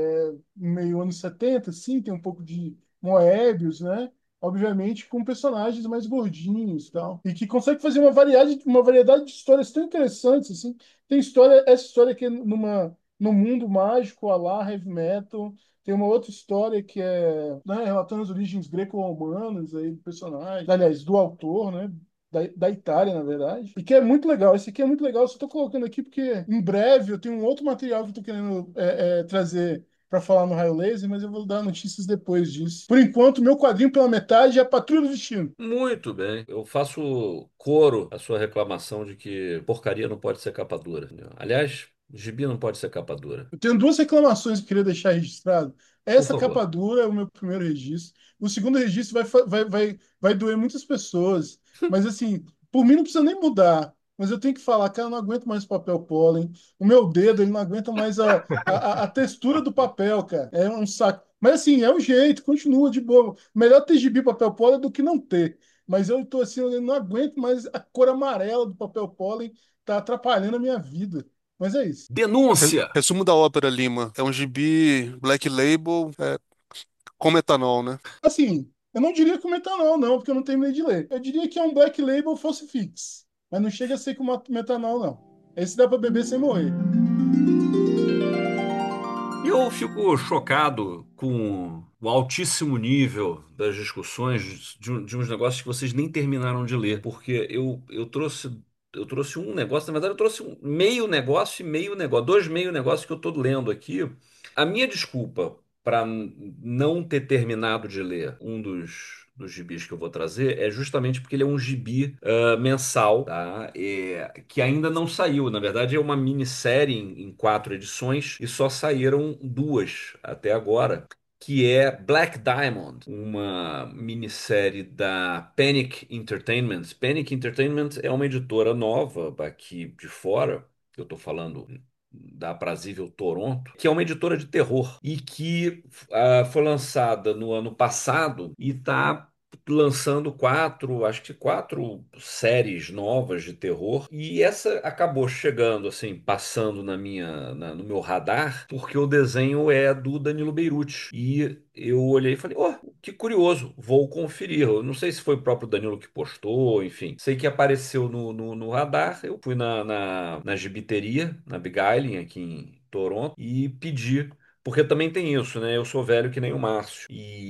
meio anos 70, assim, tem um pouco de Moebius, né? Obviamente com personagens mais gordinhos e tal. E que consegue fazer uma variedade de histórias tão interessantes, assim. Tem essa história que é num mundo mágico, a lá heavy metal, tem uma outra história que é, né, relatando as origens greco-romanas aí do personagem, aliás, do autor, né? Da Itália, na verdade. E que é muito legal. Esse aqui é muito legal. Eu só estou colocando aqui porque em breve eu tenho um outro material que eu estou querendo trazer para falar no Raio Laser, mas eu vou dar notícias depois disso. Por enquanto, meu quadrinho pela metade é a Patrulha do Destino. Muito bem. Eu faço coro à sua reclamação de que porcaria não pode ser capa dura. Entendeu? Aliás, gibi não pode ser capa dura. Eu tenho duas reclamações que eu queria deixar registrado. Por Essa favor. capa dura é o meu primeiro registro. O segundo registro vai doer muitas pessoas. Mas, assim, por mim não precisa nem mudar. Mas eu tenho que falar, cara, eu não aguento mais papel pólen. O meu dedo, ele não aguenta mais a textura do papel, cara. É um saco. Mas, assim, é o jeito, continua de boa. Melhor ter gibi papel pólen do que não ter. Mas eu tô assim, eu não aguento mais a cor amarela do papel pólen. Tá atrapalhando a minha vida. Mas é isso. Denúncia! Resumo da ópera, Lima. É um gibi Black Label com metanol, né? Assim, eu não diria com metanol, não, porque eu não terminei de ler. Eu diria que é um Black Label Fix, mas não chega a ser com metanol, não. Esse dá para beber sem morrer. Eu fico chocado com o altíssimo nível das discussões de uns negócios que vocês nem terminaram de ler, porque eu trouxe eu trouxe um negócio, na verdade, eu trouxe um meio negócio e meio negócio, dois meio negócios que eu estou lendo aqui. A minha desculpa para não ter terminado de ler um dos gibis que eu vou trazer é justamente porque ele é um gibi mensal, tá? Que ainda não saiu. Na verdade, é uma minissérie em quatro edições e só saíram duas até agora. Que é Black Diamond, uma minissérie da Panic Entertainment. Panic Entertainment é uma editora nova aqui de fora, que eu estou falando da Aprazível Toronto, que é uma editora de terror e que foi lançada no ano passado e está lançando quatro, acho que quatro séries novas de terror. E essa acabou chegando, assim, passando no meu radar, porque o desenho é do Danilo Beirute. E eu olhei e falei, ó, que curioso, vou conferir. Eu não sei se foi o próprio Danilo que postou, enfim. Sei que apareceu no radar. Eu fui na gibiteria, na Big Island, aqui em Toronto, e pedi. Porque também tem isso, né? Eu sou velho que nem o Márcio.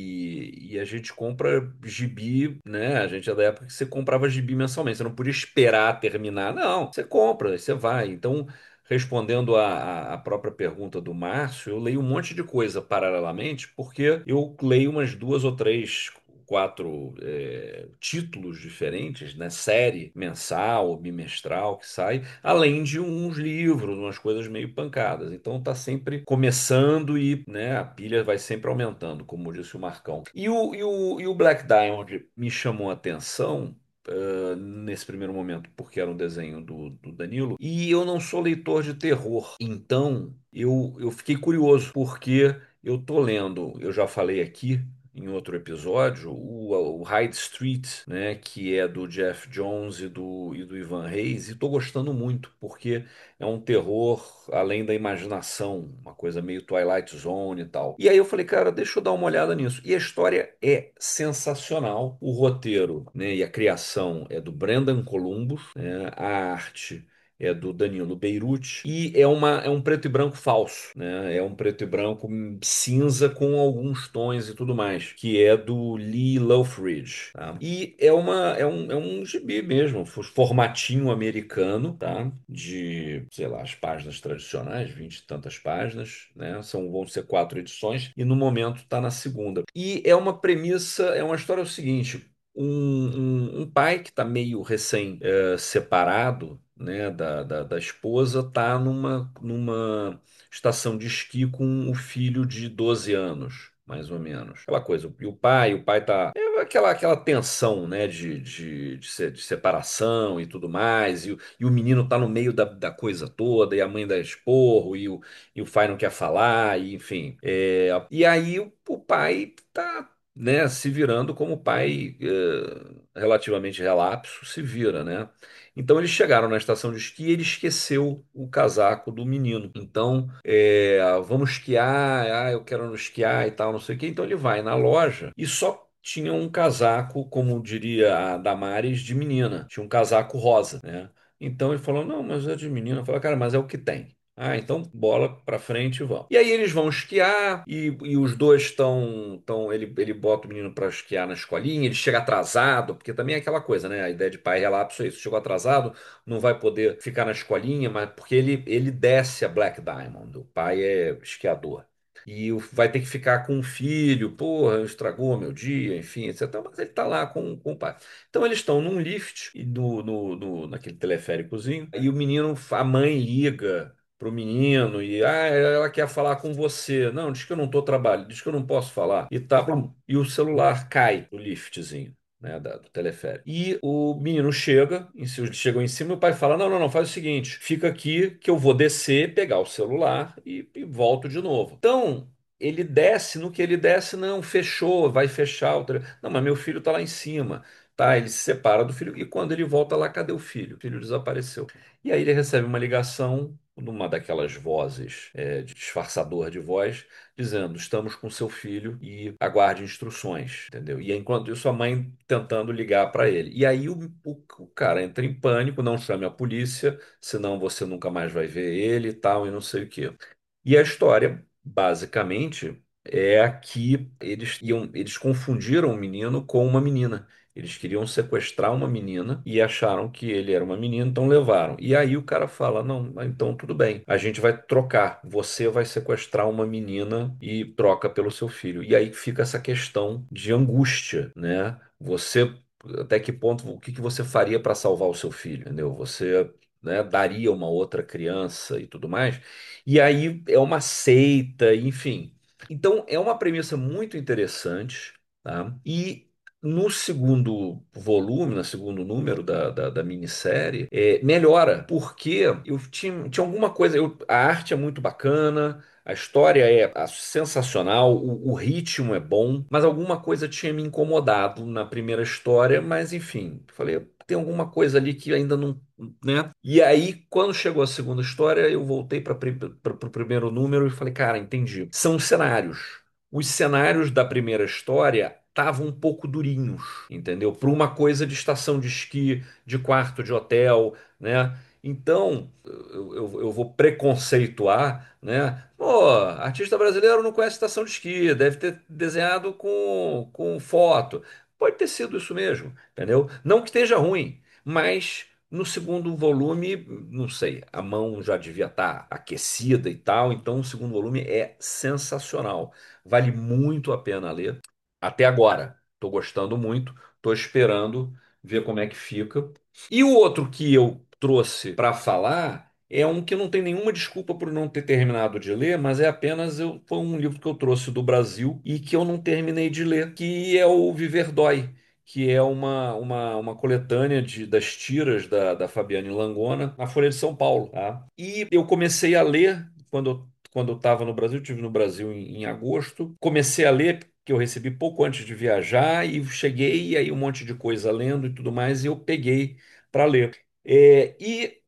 E a gente compra gibi, né? A gente é da época que você comprava gibi mensalmente. Você não podia esperar terminar. Não, você compra, você vai. Então, respondendo a própria pergunta do Márcio, eu leio um monte de coisa paralelamente, porque eu leio umas duas ou três, quatro títulos diferentes, né? Série mensal, bimestral que sai, além de uns livros, umas coisas meio pancadas. Então tá sempre começando e, né, a pilha vai sempre aumentando, como disse o Marcão. E o Black Diamond me chamou a atenção nesse primeiro momento, porque era um desenho do Danilo, e eu não sou leitor de terror, então eu fiquei curioso, porque eu tô lendo, eu já falei aqui em outro episódio, o Hyde Street, né, que é do Jeff Jones e do Ivan Reis, e tô gostando muito, porque é um terror além da imaginação, uma coisa meio Twilight Zone e tal. E aí eu falei, cara, deixa eu dar uma olhada nisso. E a história é sensacional. O roteiro, né, e a criação é do Brendan Columbus, né, a arte é do Danilo Beirute e é um preto e branco falso, né? É um preto e branco cinza com alguns tons e tudo mais, que é do Lee Loughridge, tá? E é um gibi mesmo, formatinho americano, tá? De, sei lá, as páginas tradicionais, 20 e tantas páginas, né? Vão ser quatro edições e no momento está na segunda. E é uma premissa, é uma história, é o seguinte. Um pai que está meio recém-separado, né, da esposa, está numa estação de esqui com o filho de 12 anos, mais ou menos. Aquela coisa. E o pai tá. É aquela tensão, né, de separação e tudo mais. E o menino tá no meio da coisa toda, e a mãe dá esporro, e o pai não quer falar, e enfim. E aí o pai tá, né, se virando como pai relativamente relapso, se vira, né? Então eles chegaram na estação de esqui e ele esqueceu o casaco do menino. Então, vamos esquiar, eu quero esquiar e tal, não sei o quê. Então ele vai na loja e só tinha um casaco, como diria a Damares, de menina. Tinha um casaco rosa, né? Então ele falou, não, mas é de menina. Eu falei, cara, mas é o que tem. Ah, então bola pra frente e vamos. E aí eles vão esquiar e os dois ele bota o menino pra esquiar na escolinha, ele chega atrasado, porque também é aquela coisa, né? A ideia de pai relapso é isso. Chegou atrasado, não vai poder ficar na escolinha, mas porque ele desce a Black Diamond. O pai é esquiador. E vai ter que ficar com o filho, porra, estragou meu dia, enfim, etc. Mas ele tá lá com o pai. Então eles estão num lift, e naquele teleféricozinho, e o menino, a mãe liga pro menino e ela quer falar com você. Não, diz que eu não tô trabalhando, diz que eu não posso falar. E tá, e o celular cai do liftzinho, né, do teleférico. E o menino chegam em cima e o pai fala: Não, não, não, faz o seguinte, fica aqui que eu vou descer, pegar o celular e volto de novo. Então, ele desce, no que ele desce, não, fechou, vai fechar o telefone. Não, mas meu filho tá lá em cima. Tá, ele se separa do filho e quando ele volta lá, cadê o filho? O filho desapareceu. E aí ele recebe uma ligação numa daquelas vozes de disfarçador de voz, dizendo: estamos com seu filho e aguarde instruções, entendeu? E enquanto isso, a mãe tentando ligar para ele. E aí o cara entra em pânico, não chame a polícia, senão você nunca mais vai ver ele e tal, e não sei o quê. E a história, basicamente, é que eles confundiram o menino com uma menina. Eles queriam sequestrar uma menina e acharam que ele era uma menina, então levaram. E aí o cara fala: não, então tudo bem, a gente vai trocar. Você vai sequestrar uma menina e troca pelo seu filho. E aí fica essa questão de angústia, né? Você, até que ponto, o que que você faria para salvar o seu filho, entendeu? Você, né, daria uma outra criança e tudo mais. E aí é uma seita, enfim. Então é uma premissa muito interessante, tá? E no segundo volume, no segundo número da minissérie, melhora, porque eu tinha alguma coisa. A arte é muito bacana, a história é sensacional, o ritmo é bom, mas alguma coisa tinha me incomodado na primeira história, mas enfim, falei, tem alguma coisa ali que ainda não, né? E aí, quando chegou a segunda história, eu voltei para o primeiro número e falei, cara, entendi. São cenários. Os cenários da primeira história estavam um pouco durinhos, entendeu? Para uma coisa de estação de esqui, de quarto de hotel, né? Então, eu vou preconceituar, né? Pô, artista brasileiro não conhece estação de esqui, deve ter desenhado com foto. Pode ter sido isso mesmo, entendeu? Não que esteja ruim, mas no segundo volume, não sei, a mão já devia estar aquecida e tal, então o segundo volume é sensacional. Vale muito a pena ler. Até agora, estou gostando muito, estou esperando ver como é que fica. E o outro que eu trouxe para falar é um que não tem nenhuma desculpa por não ter terminado de ler, mas é apenas foi um livro que eu trouxe do Brasil e que eu não terminei de ler, que é o Viver Dói, que é uma coletânea das tiras da Fabiane Langona na Folha de São Paulo, tá? E eu comecei a ler quando eu estava no Brasil, estive no Brasil em agosto, comecei a ler, que eu recebi pouco antes de viajar, e cheguei, e aí um monte de coisa lendo e tudo mais, e eu peguei para ler. E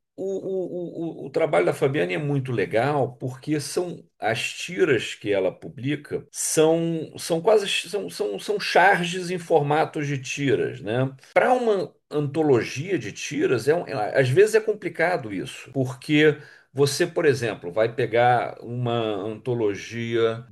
o trabalho da Fabiane é muito legal, porque são as tiras que ela publica são quase são charges em formatos de tiras, né? Para uma antologia de tiras, às vezes é complicado isso, porque você, por exemplo, vai pegar uma antologia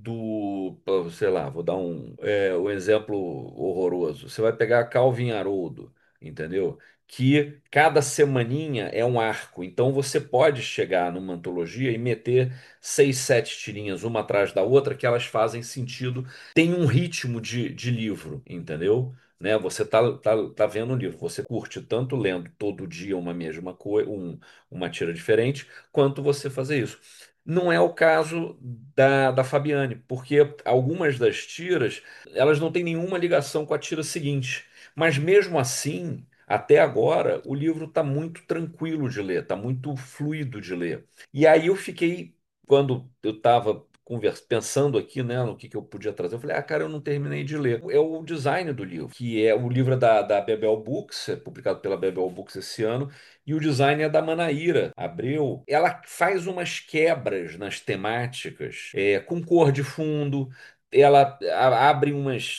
sei lá, vou dar um exemplo horroroso. Você vai pegar Calvin Haroldo, entendeu? Que cada semaninha é um arco. Então você pode chegar numa antologia e meter 6, 7 tirinhas uma atrás da outra que elas fazem sentido. Tem um ritmo de livro, entendeu? Né? Você tá vendo um livro, você curte tanto lendo todo dia uma mesma coisa, uma tira diferente, quanto você fazer isso. Não é o caso da Fabiane, porque algumas das tiras elas não têm nenhuma ligação com a tira seguinte. Mas mesmo assim, até agora, o livro está muito tranquilo de ler, está muito fluido de ler. E aí eu fiquei, quando eu estava pensando aqui, né, no que eu podia trazer, eu falei, cara, eu não terminei de ler. É o design do livro, que é o livro da Bebel Books, é publicado pela Bebel Books esse ano, e o design é da Manaíra Abreu. Ela faz umas quebras nas temáticas, com cor de fundo, ela abre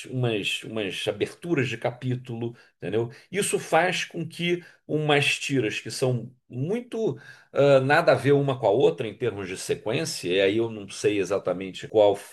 umas aberturas de capítulo, entendeu? Isso faz com que umas tiras que são muito nada a ver uma com a outra em termos de sequência, e aí eu não sei exatamente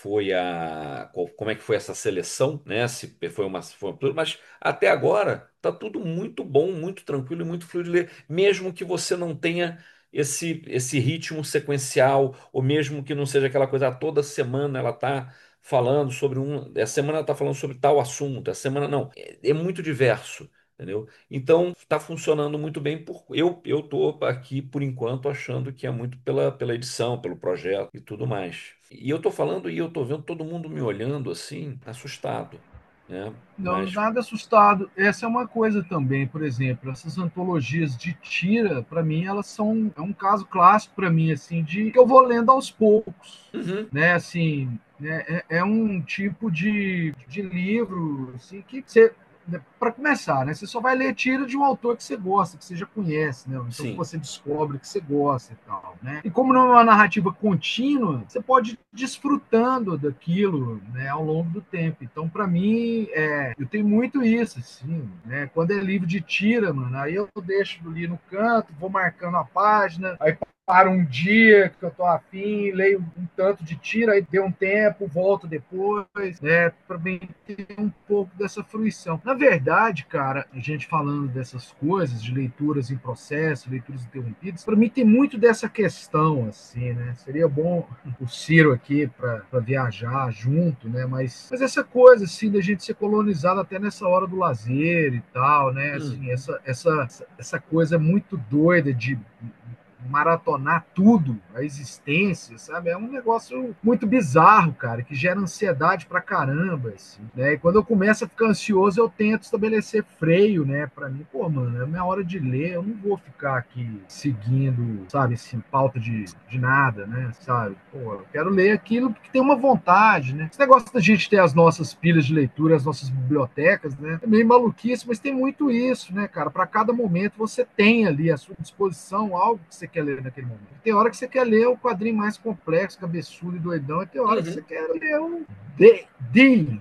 como é que foi essa seleção, né? Se mas até agora tá tudo muito bom, muito tranquilo e muito fluido de ler, mesmo que você não tenha esse ritmo sequencial, ou mesmo que não seja aquela coisa, toda semana ela tá falando sobre essa semana ela tá falando sobre tal assunto, essa semana não, é muito diverso. Entendeu? Então, está funcionando muito bem. Eu estou aqui, por enquanto, achando que é muito pela edição, pelo projeto e tudo mais. E eu estou falando e eu estou vendo todo mundo me olhando assim, assustado, né? Não, Mas, nada assustado. Essa é uma coisa também, por exemplo, essas antologias de tira, para mim, elas são um caso clássico para mim, assim, de que eu vou lendo aos poucos, uhum, né? Assim, né? É um tipo de livro, assim, que você, para começar, né? Você só vai ler tira de um autor que você gosta, que você já conhece, né? Então que sim, você descobre que você gosta e tal, né? E como não é uma narrativa contínua, você pode ir desfrutando daquilo, né? Ao longo do tempo. Então, para mim, eu tenho muito isso, assim, né? Quando é livro de tira, mano, aí eu deixo ali no canto, vou marcando a página, aí paro um dia que eu tô afim, leio um tanto de tiro, aí deu um tempo, volto depois, né? Para mim ter um pouco dessa fruição. Na verdade, cara, a gente falando dessas coisas, de leituras em processo, leituras interrompidas, para mim tem muito dessa questão, assim, né? Seria bom o Ciro aqui para viajar junto, né? Mas essa coisa, assim, da gente ser colonizado até nessa hora do lazer e tal, né? Assim, essa coisa muito doida de maratonar tudo, a existência, sabe? É um negócio muito bizarro, cara, que gera ansiedade pra caramba, assim, né? E quando eu começo a ficar ansioso, eu tento estabelecer freio, né? Pra mim, pô, mano, é minha hora de ler, eu não vou ficar aqui seguindo, sabe, assim, pauta de nada, né? Sabe? Pô, eu quero ler aquilo porque tem uma vontade, né? Esse negócio da gente ter as nossas pilhas de leitura, as nossas bibliotecas, né? É meio maluquice, mas tem muito isso, né, cara? Para cada momento você tem ali à sua disposição algo que você quer ler naquele momento. Tem hora que você quer ler o quadrinho mais complexo, cabeçudo e doidão, e tem hora que você quer ler um Dean.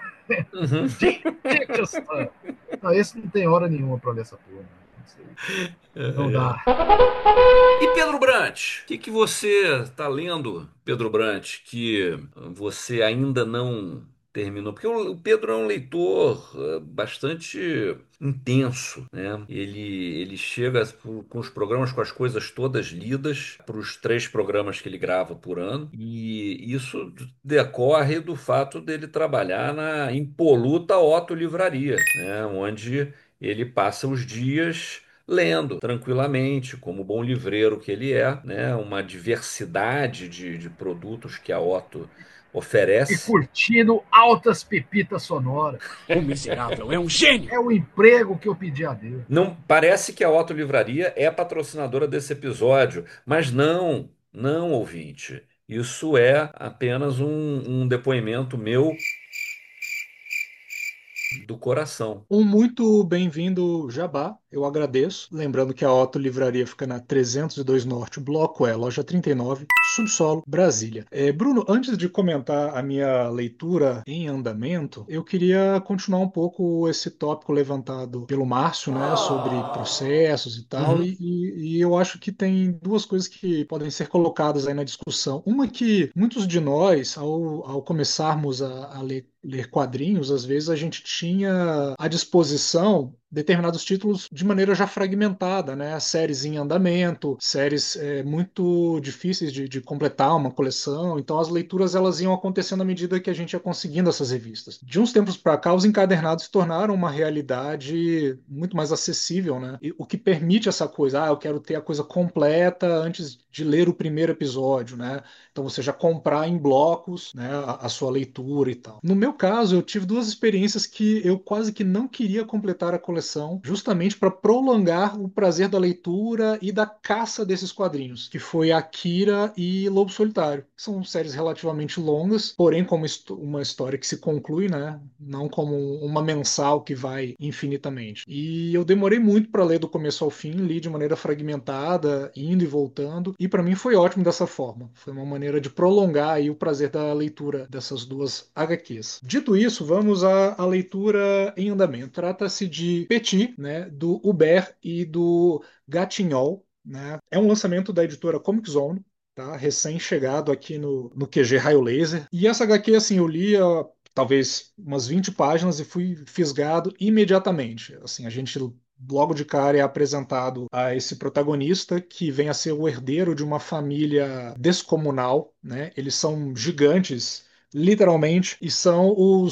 Não, esse não tem hora nenhuma para ler essa porra. Não dá. E Pedro Brant, o que você está lendo, Pedro Brant, que você ainda não terminou? Porque o Pedro é um leitor bastante intenso, né? Ele chega com os programas, com as coisas todas lidas para os 3 programas que ele grava por ano, e isso decorre do fato dele trabalhar na impoluta Otto Livraria, né? Onde ele passa os dias lendo tranquilamente, como bom livreiro que ele é, né? Uma diversidade de produtos que a Otto E oferece. curtindo altas pepitas sonoras. O miserável é um gênio! É o emprego que eu pedi a Deus. Não parece que a Otto Livraria é patrocinadora desse episódio, mas não, não, ouvinte. Isso é apenas um depoimento meu do coração. Um muito bem-vindo Jabá, eu agradeço. Lembrando que a Otto Livraria fica na 302 Norte, Bloco E, loja 39, Subsolo, Brasília. Bruno, antes de comentar a minha leitura em andamento, eu queria continuar um pouco esse tópico levantado pelo Márcio, né, sobre processos e tal, Uhum. e eu acho que tem duas coisas que podem ser colocadas aí na discussão. Uma que muitos de nós, ao começarmos a ler quadrinhos, às vezes a gente tinha à disposição determinados títulos de maneira já fragmentada, né? Séries em andamento, séries muito difíceis de completar uma coleção. Então as leituras elas iam acontecendo à medida que a gente ia conseguindo essas revistas. De uns tempos para cá, os encadernados se tornaram uma realidade muito mais acessível, né? E o que permite essa coisa, eu quero ter a coisa completa antes de ler o primeiro episódio, né? Então você já comprar em blocos, né, a sua leitura e tal. No meu caso, eu tive duas experiências que eu quase que não queria completar a coleção, justamente para prolongar o prazer da leitura e da caça desses quadrinhos, que foi Akira e Lobo Solitário. São séries relativamente longas, porém como uma história que se conclui, né, não como uma mensal que vai infinitamente. E eu demorei muito para ler do começo ao fim, li de maneira fragmentada, indo e voltando, e para mim foi ótimo dessa forma. Foi uma maneira de prolongar aí o prazer da leitura dessas duas HQs. Dito isso, vamos à leitura em andamento. Trata-se de Petit, né, do Hubert e do Gatignol, né? É um lançamento da editora Comic Zone, tá? Recém-chegado aqui no QG Raio Laser. E essa HQ, assim, eu li talvez umas 20 páginas e fui fisgado imediatamente. Assim, a gente logo de cara é apresentado a esse protagonista que vem a ser o herdeiro de uma família descomunal, né? Eles são gigantes, literalmente, e são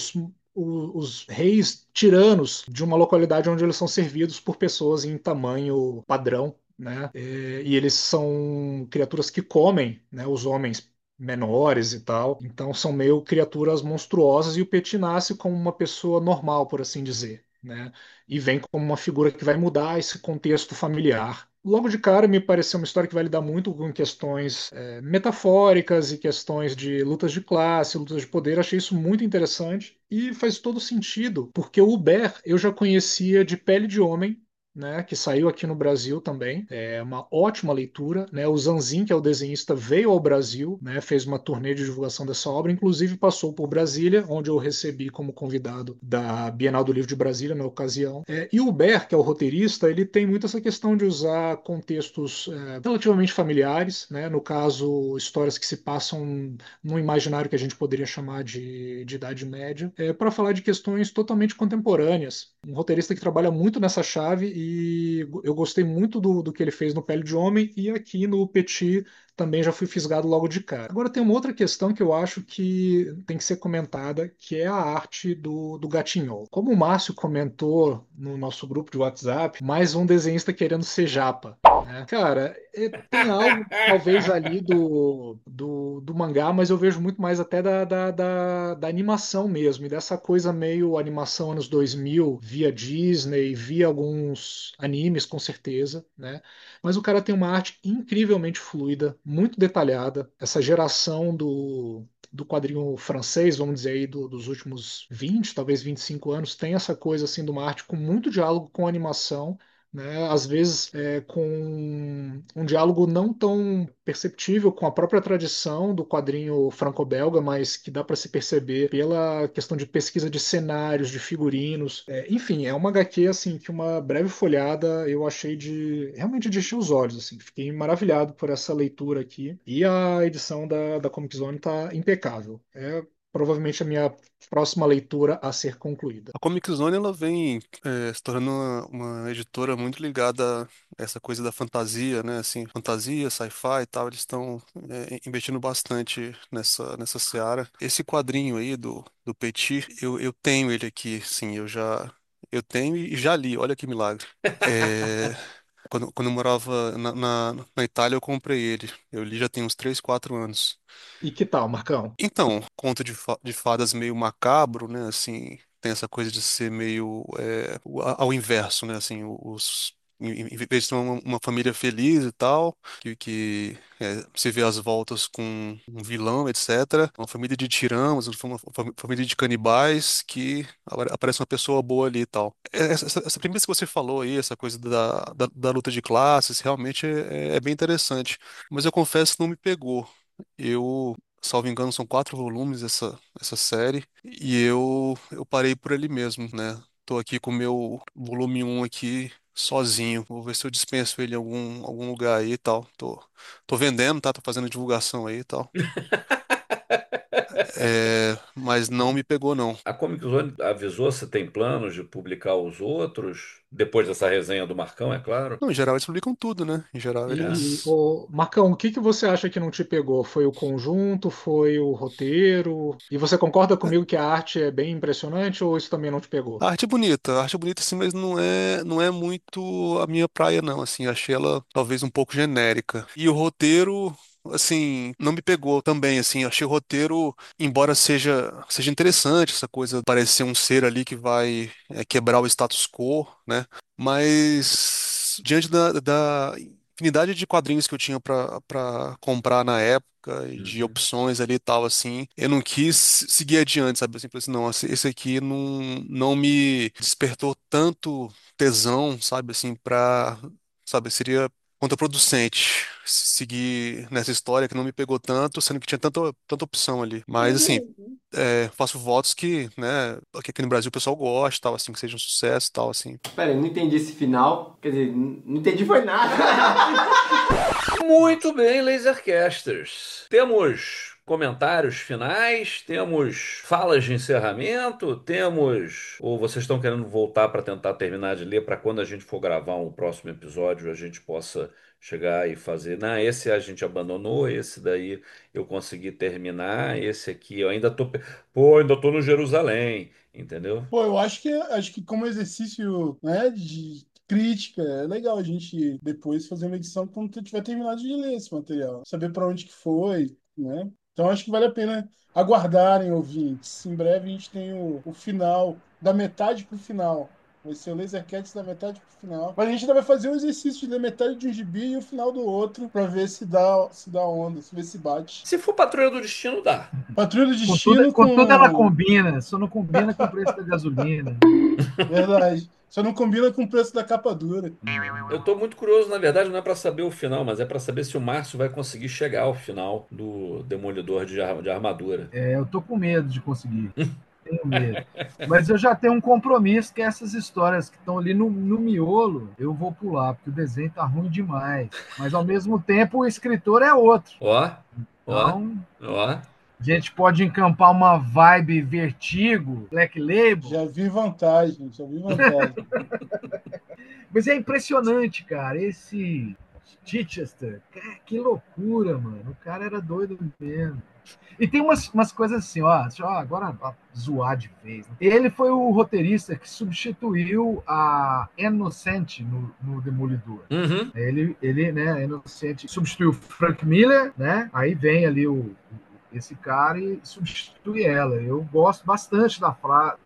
os reis tiranos de uma localidade onde eles são servidos por pessoas em tamanho padrão, né? E eles são criaturas que comem, né, os homens menores e tal. Então são meio criaturas monstruosas e o Petit nasce como uma pessoa normal, por assim dizer, né? E vem como uma figura que vai mudar esse contexto familiar. Logo de cara, me pareceu uma história que vai lidar muito com questões metafóricas e questões de lutas de classe, lutas de poder. Achei isso muito interessante e faz todo sentido, porque o Hubert eu já conhecia de Pele de Homem, né, que saiu aqui no Brasil também. É uma ótima leitura, né? O Zanzin, que é o desenhista, veio ao Brasil, né, fez uma turnê de divulgação dessa obra, inclusive passou por Brasília, onde eu recebi como convidado da Bienal do Livro de Brasília na ocasião. E o Ber, que é o roteirista, ele tem muito essa questão de usar contextos relativamente familiares, né? No caso, histórias que se passam no imaginário que a gente poderia chamar de Idade Média, para falar de questões totalmente contemporâneas. Um roteirista que trabalha muito nessa chave e eu gostei muito do que ele fez no Pele de Homem e aqui no Petit também já fui fisgado logo de cara. Agora tem uma outra questão que eu acho que tem que ser comentada, que é a arte do Gatinhol. Como o Márcio comentou no nosso grupo de WhatsApp, mais um desenhista querendo ser japa, né? Cara, tem algo talvez ali do mangá, mas eu vejo muito mais até da animação mesmo, e dessa coisa meio animação anos 2000, via Disney, via alguns animes com certeza, né? Mas o cara tem uma arte incrivelmente fluida, muito detalhada. Essa geração do quadrinho francês, vamos dizer aí, dos últimos 20, talvez 25 anos, tem essa coisa assim de uma arte com muito diálogo com animação, né? Às vezes com um diálogo não tão perceptível com a própria tradição do quadrinho franco-belga, mas que dá para se perceber pela questão de pesquisa de cenários, de figurinos. Enfim, é uma HQ assim que uma breve folhada eu achei de realmente de encher os olhos, assim. Fiquei maravilhado por essa leitura aqui e a edição da Comic Zone está impecável. É provavelmente a minha próxima leitura a ser concluída. A Comic Zone ela vem se tornando uma editora muito ligada a essa coisa da fantasia, né? Assim, fantasia, sci-fi e tal. Eles estão investindo bastante nessa seara. Esse quadrinho aí do Petit, eu tenho ele aqui, sim, eu tenho e já li. Olha que milagre. É, quando eu morava na Itália, eu comprei ele. Eu li já tem uns 3, 4 anos. E que tal, Marcão? Então, conto de fadas meio macabro, né? Assim, tem essa coisa de ser meio ao inverso, né? Assim, em vez de ser uma família feliz e tal, que se vê às voltas com um vilão, etc. Uma família de tirãos, uma família de canibais que aparece uma pessoa boa ali e tal. Essa premissa que você falou aí, essa coisa da luta de classes, realmente é bem interessante. Mas eu confesso que não me pegou. Salvo engano, são 4 volumes essa série, e eu parei por ali mesmo, né? Tô aqui com o meu volume 1 aqui sozinho. Vou ver se eu dispenso ele em algum lugar aí e tal. Tô vendendo, tá? Tô fazendo divulgação aí e tal. Mas não me pegou, não. A Comic Zone avisou se tem planos de publicar os outros, depois dessa resenha do Marcão, é claro. Não, em geral eles publicam tudo, né? Em geral É. eles. Marcão, o que que você acha que não te pegou? Foi o conjunto? Foi o roteiro? E você concorda comigo que a arte é bem impressionante ou isso também não te pegou? A arte é bonita sim, mas não é muito a minha praia, não. Assim, achei ela talvez um pouco genérica. E o roteiro, assim, não me pegou também, assim. Achei o roteiro, embora seja interessante, essa coisa parece ser um ser ali que vai quebrar o status quo, né? Mas diante da infinidade de quadrinhos que eu tinha para comprar na época e de Uhum. opções ali e tal, assim, eu não quis seguir adiante, sabe? Assim, falei assim, não, esse aqui não me despertou tanto tesão, sabe? Assim, sabe, seria contraproducente seguir nessa história que não me pegou tanto, sendo que tinha tanta opção ali. Mas, assim, faço votos que, né, aqui no Brasil o pessoal goste, tal, assim, que seja um sucesso, tal, assim. Pera aí, não entendi esse final. Quer dizer, não entendi foi nada. Muito bem, Lasercasters. Temos comentários finais, temos falas de encerramento, temos. Ou vocês estão querendo voltar para tentar terminar de ler para quando a gente for gravar um próximo episódio a gente possa chegar e fazer. Não, esse a gente abandonou, esse daí eu consegui terminar, esse aqui eu ainda tô. Pô, ainda tô no Jerusalém, entendeu? Pô, eu acho que como exercício, né, de crítica, é legal a gente depois fazer uma edição quando tu tiver terminado de ler esse material, saber para onde que foi, né? Então acho que vale a pena aguardarem, ouvintes. Em breve a gente tem o final, da metade pro final, Vai ser o Lasercast da metade pro final. Mas a gente ainda vai fazer um exercício de ler metade de um gibi e o final do outro pra ver se dá onda, se vê se bate. Se for Patrulha do Destino, dá. Patrulha do Destino Com tudo ela combina, só não combina com o preço da gasolina. Verdade. Só não combina com o preço da capa dura. Eu tô muito curioso, na verdade, não é pra saber o final, mas é pra saber se o Márcio vai conseguir chegar ao final do Demolidor de Armadura. Eu tô com medo de conseguir. Tenho medo. Mas eu já tenho um compromisso que essas histórias que estão ali no miolo, eu vou pular, porque o desenho tá ruim demais. Mas ao mesmo tempo o escritor é outro. Ó, Então, ó. a gente pode encampar uma vibe Vertigo, Black Label. Já vi vantagem. Mas é impressionante, cara. Esse Chichester, cara, que loucura, mano. O cara era doido mesmo. E tem umas coisas assim, ó, agora zoar de vez. Né? Ele foi o roteirista que substituiu a Innocent no Demolidor. Uhum. Ele, né, Innocent substituiu o Frank Miller, né? Aí vem ali esse cara e substitui ela. Eu gosto bastante da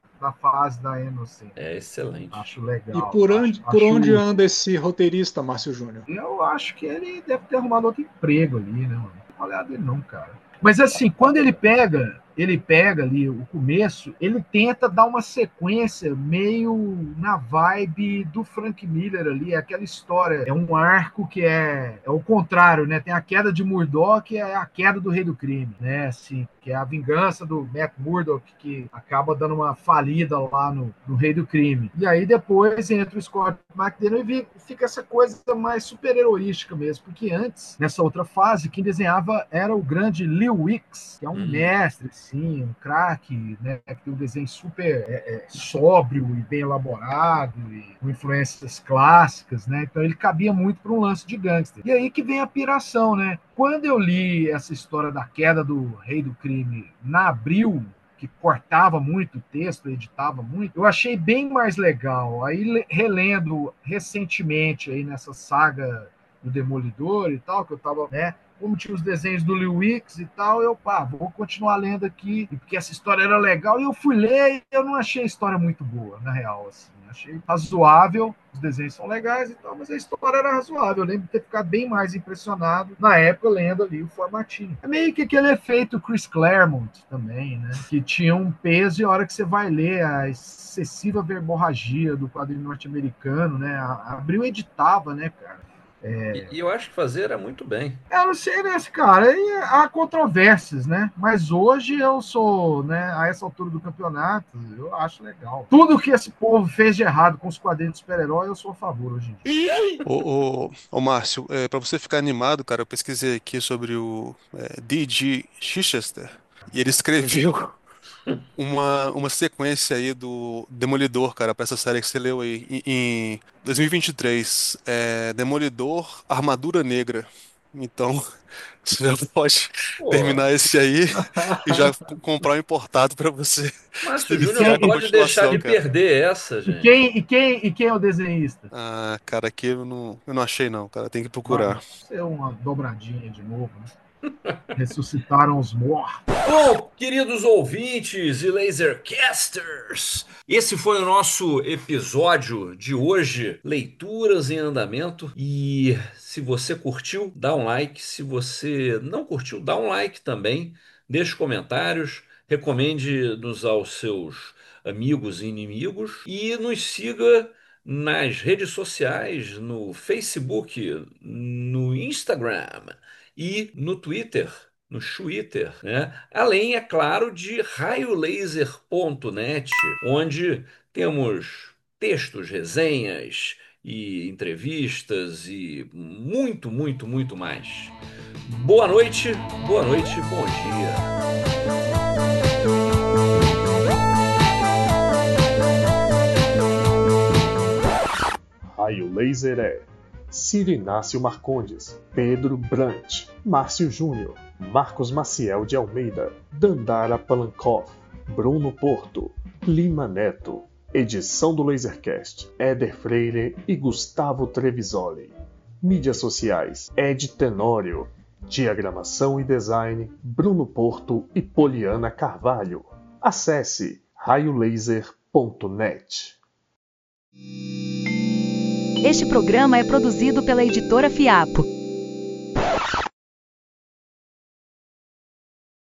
fase da Innocent. É excelente. Acho legal. E por onde anda esse roteirista, Márcio Júnior? Eu acho que ele deve ter arrumado outro emprego ali, né, mano? Não tem olhado dele não, cara. Mas assim, quando ele pega ali o começo, ele tenta dar uma sequência meio na vibe do Frank Miller ali, aquela história, é um arco que é o contrário, né? Tem a queda de Murdoch, é a queda do Rei do Crime, né? Assim, que é a vingança do Matt Murdock, que acaba dando uma falida lá no Rei do Crime. E aí depois entra o Scott McDaniel e fica essa coisa mais super-heroística mesmo, porque antes, nessa outra fase, quem desenhava era o grande Lee Wicks, que é um mestre, assim, um craque, né, que tem um desenho super sóbrio e bem elaborado, e com influências clássicas, né? Então ele cabia muito para um lance de gangster. E aí que vem a piração, né? Quando eu li essa história da queda do Rei do Crime na Abril, que cortava muito o texto, editava muito, eu achei bem mais legal. Aí, relendo recentemente aí nessa saga do Demolidor e tal, que eu tava, né, como tinha os desenhos do Lee Wicks e tal, eu, vou continuar lendo aqui, porque essa história era legal, e eu fui ler e eu não achei a história muito boa, na real, assim. Achei razoável, os desenhos são legais e tal, mas a história era razoável. Eu lembro de ter ficado bem mais impressionado na época lendo ali o formatinho. É meio que aquele efeito Chris Claremont também, né? Que tinha um peso e a hora que você vai ler a excessiva verborragia do quadrinho norte-americano, né? A Abril editava, né, cara? E eu acho que fazer era muito bem. Eu não sei, né, cara? E há controvérsias, né? Mas hoje eu sou, né, a essa altura do campeonato, eu acho legal. Tudo que esse povo fez de errado com os quadrinhos de super-herói, eu sou a favor hoje em dia. Ô Márcio, pra você ficar animado, cara, eu pesquisei aqui sobre o D.G. Chichester e ele escreveu uma sequência aí do Demolidor, cara, pra essa série que você leu aí, em 2023. Demolidor Armadura Negra. Então, você já pode terminar esse aí e já comprar um importado pra você Márcio se Júnior viciar não com a pode deixar continuação, de cara. perder essa, gente. E quem é o desenhista? Ah, cara, aqui eu não achei não, cara, tem que procurar. Isso é uma dobradinha de novo, né? Ressuscitaram os mortos. Bom, queridos ouvintes e lasercasters, esse foi o nosso episódio de hoje, Leituras em Andamento. E se você curtiu, dá um like. Se você não curtiu, dá um like também. Deixe comentários, recomende-nos aos seus amigos e inimigos e nos siga nas redes sociais, no Facebook, no Instagram e no Twitter, no Twitter, né? Além, é claro, de raiolaser.net, onde temos textos, resenhas e entrevistas e muito, muito, muito mais. Boa noite, bom dia. Raio Laser é Ciro Inácio Marcondes, Pedro Brant, Márcio Júnior, Marcos Maciel de Almeida, Dandara Palankoff, Bruno Porto, Lima Neto. Edição do Lasercast, Éder Freire e Gustavo Trevisoli. Mídias sociais, Ed Tenório. Diagramação e design, Bruno Porto e Poliana Carvalho. Acesse raiolaser.net. Este programa é produzido pela editora Fiapo.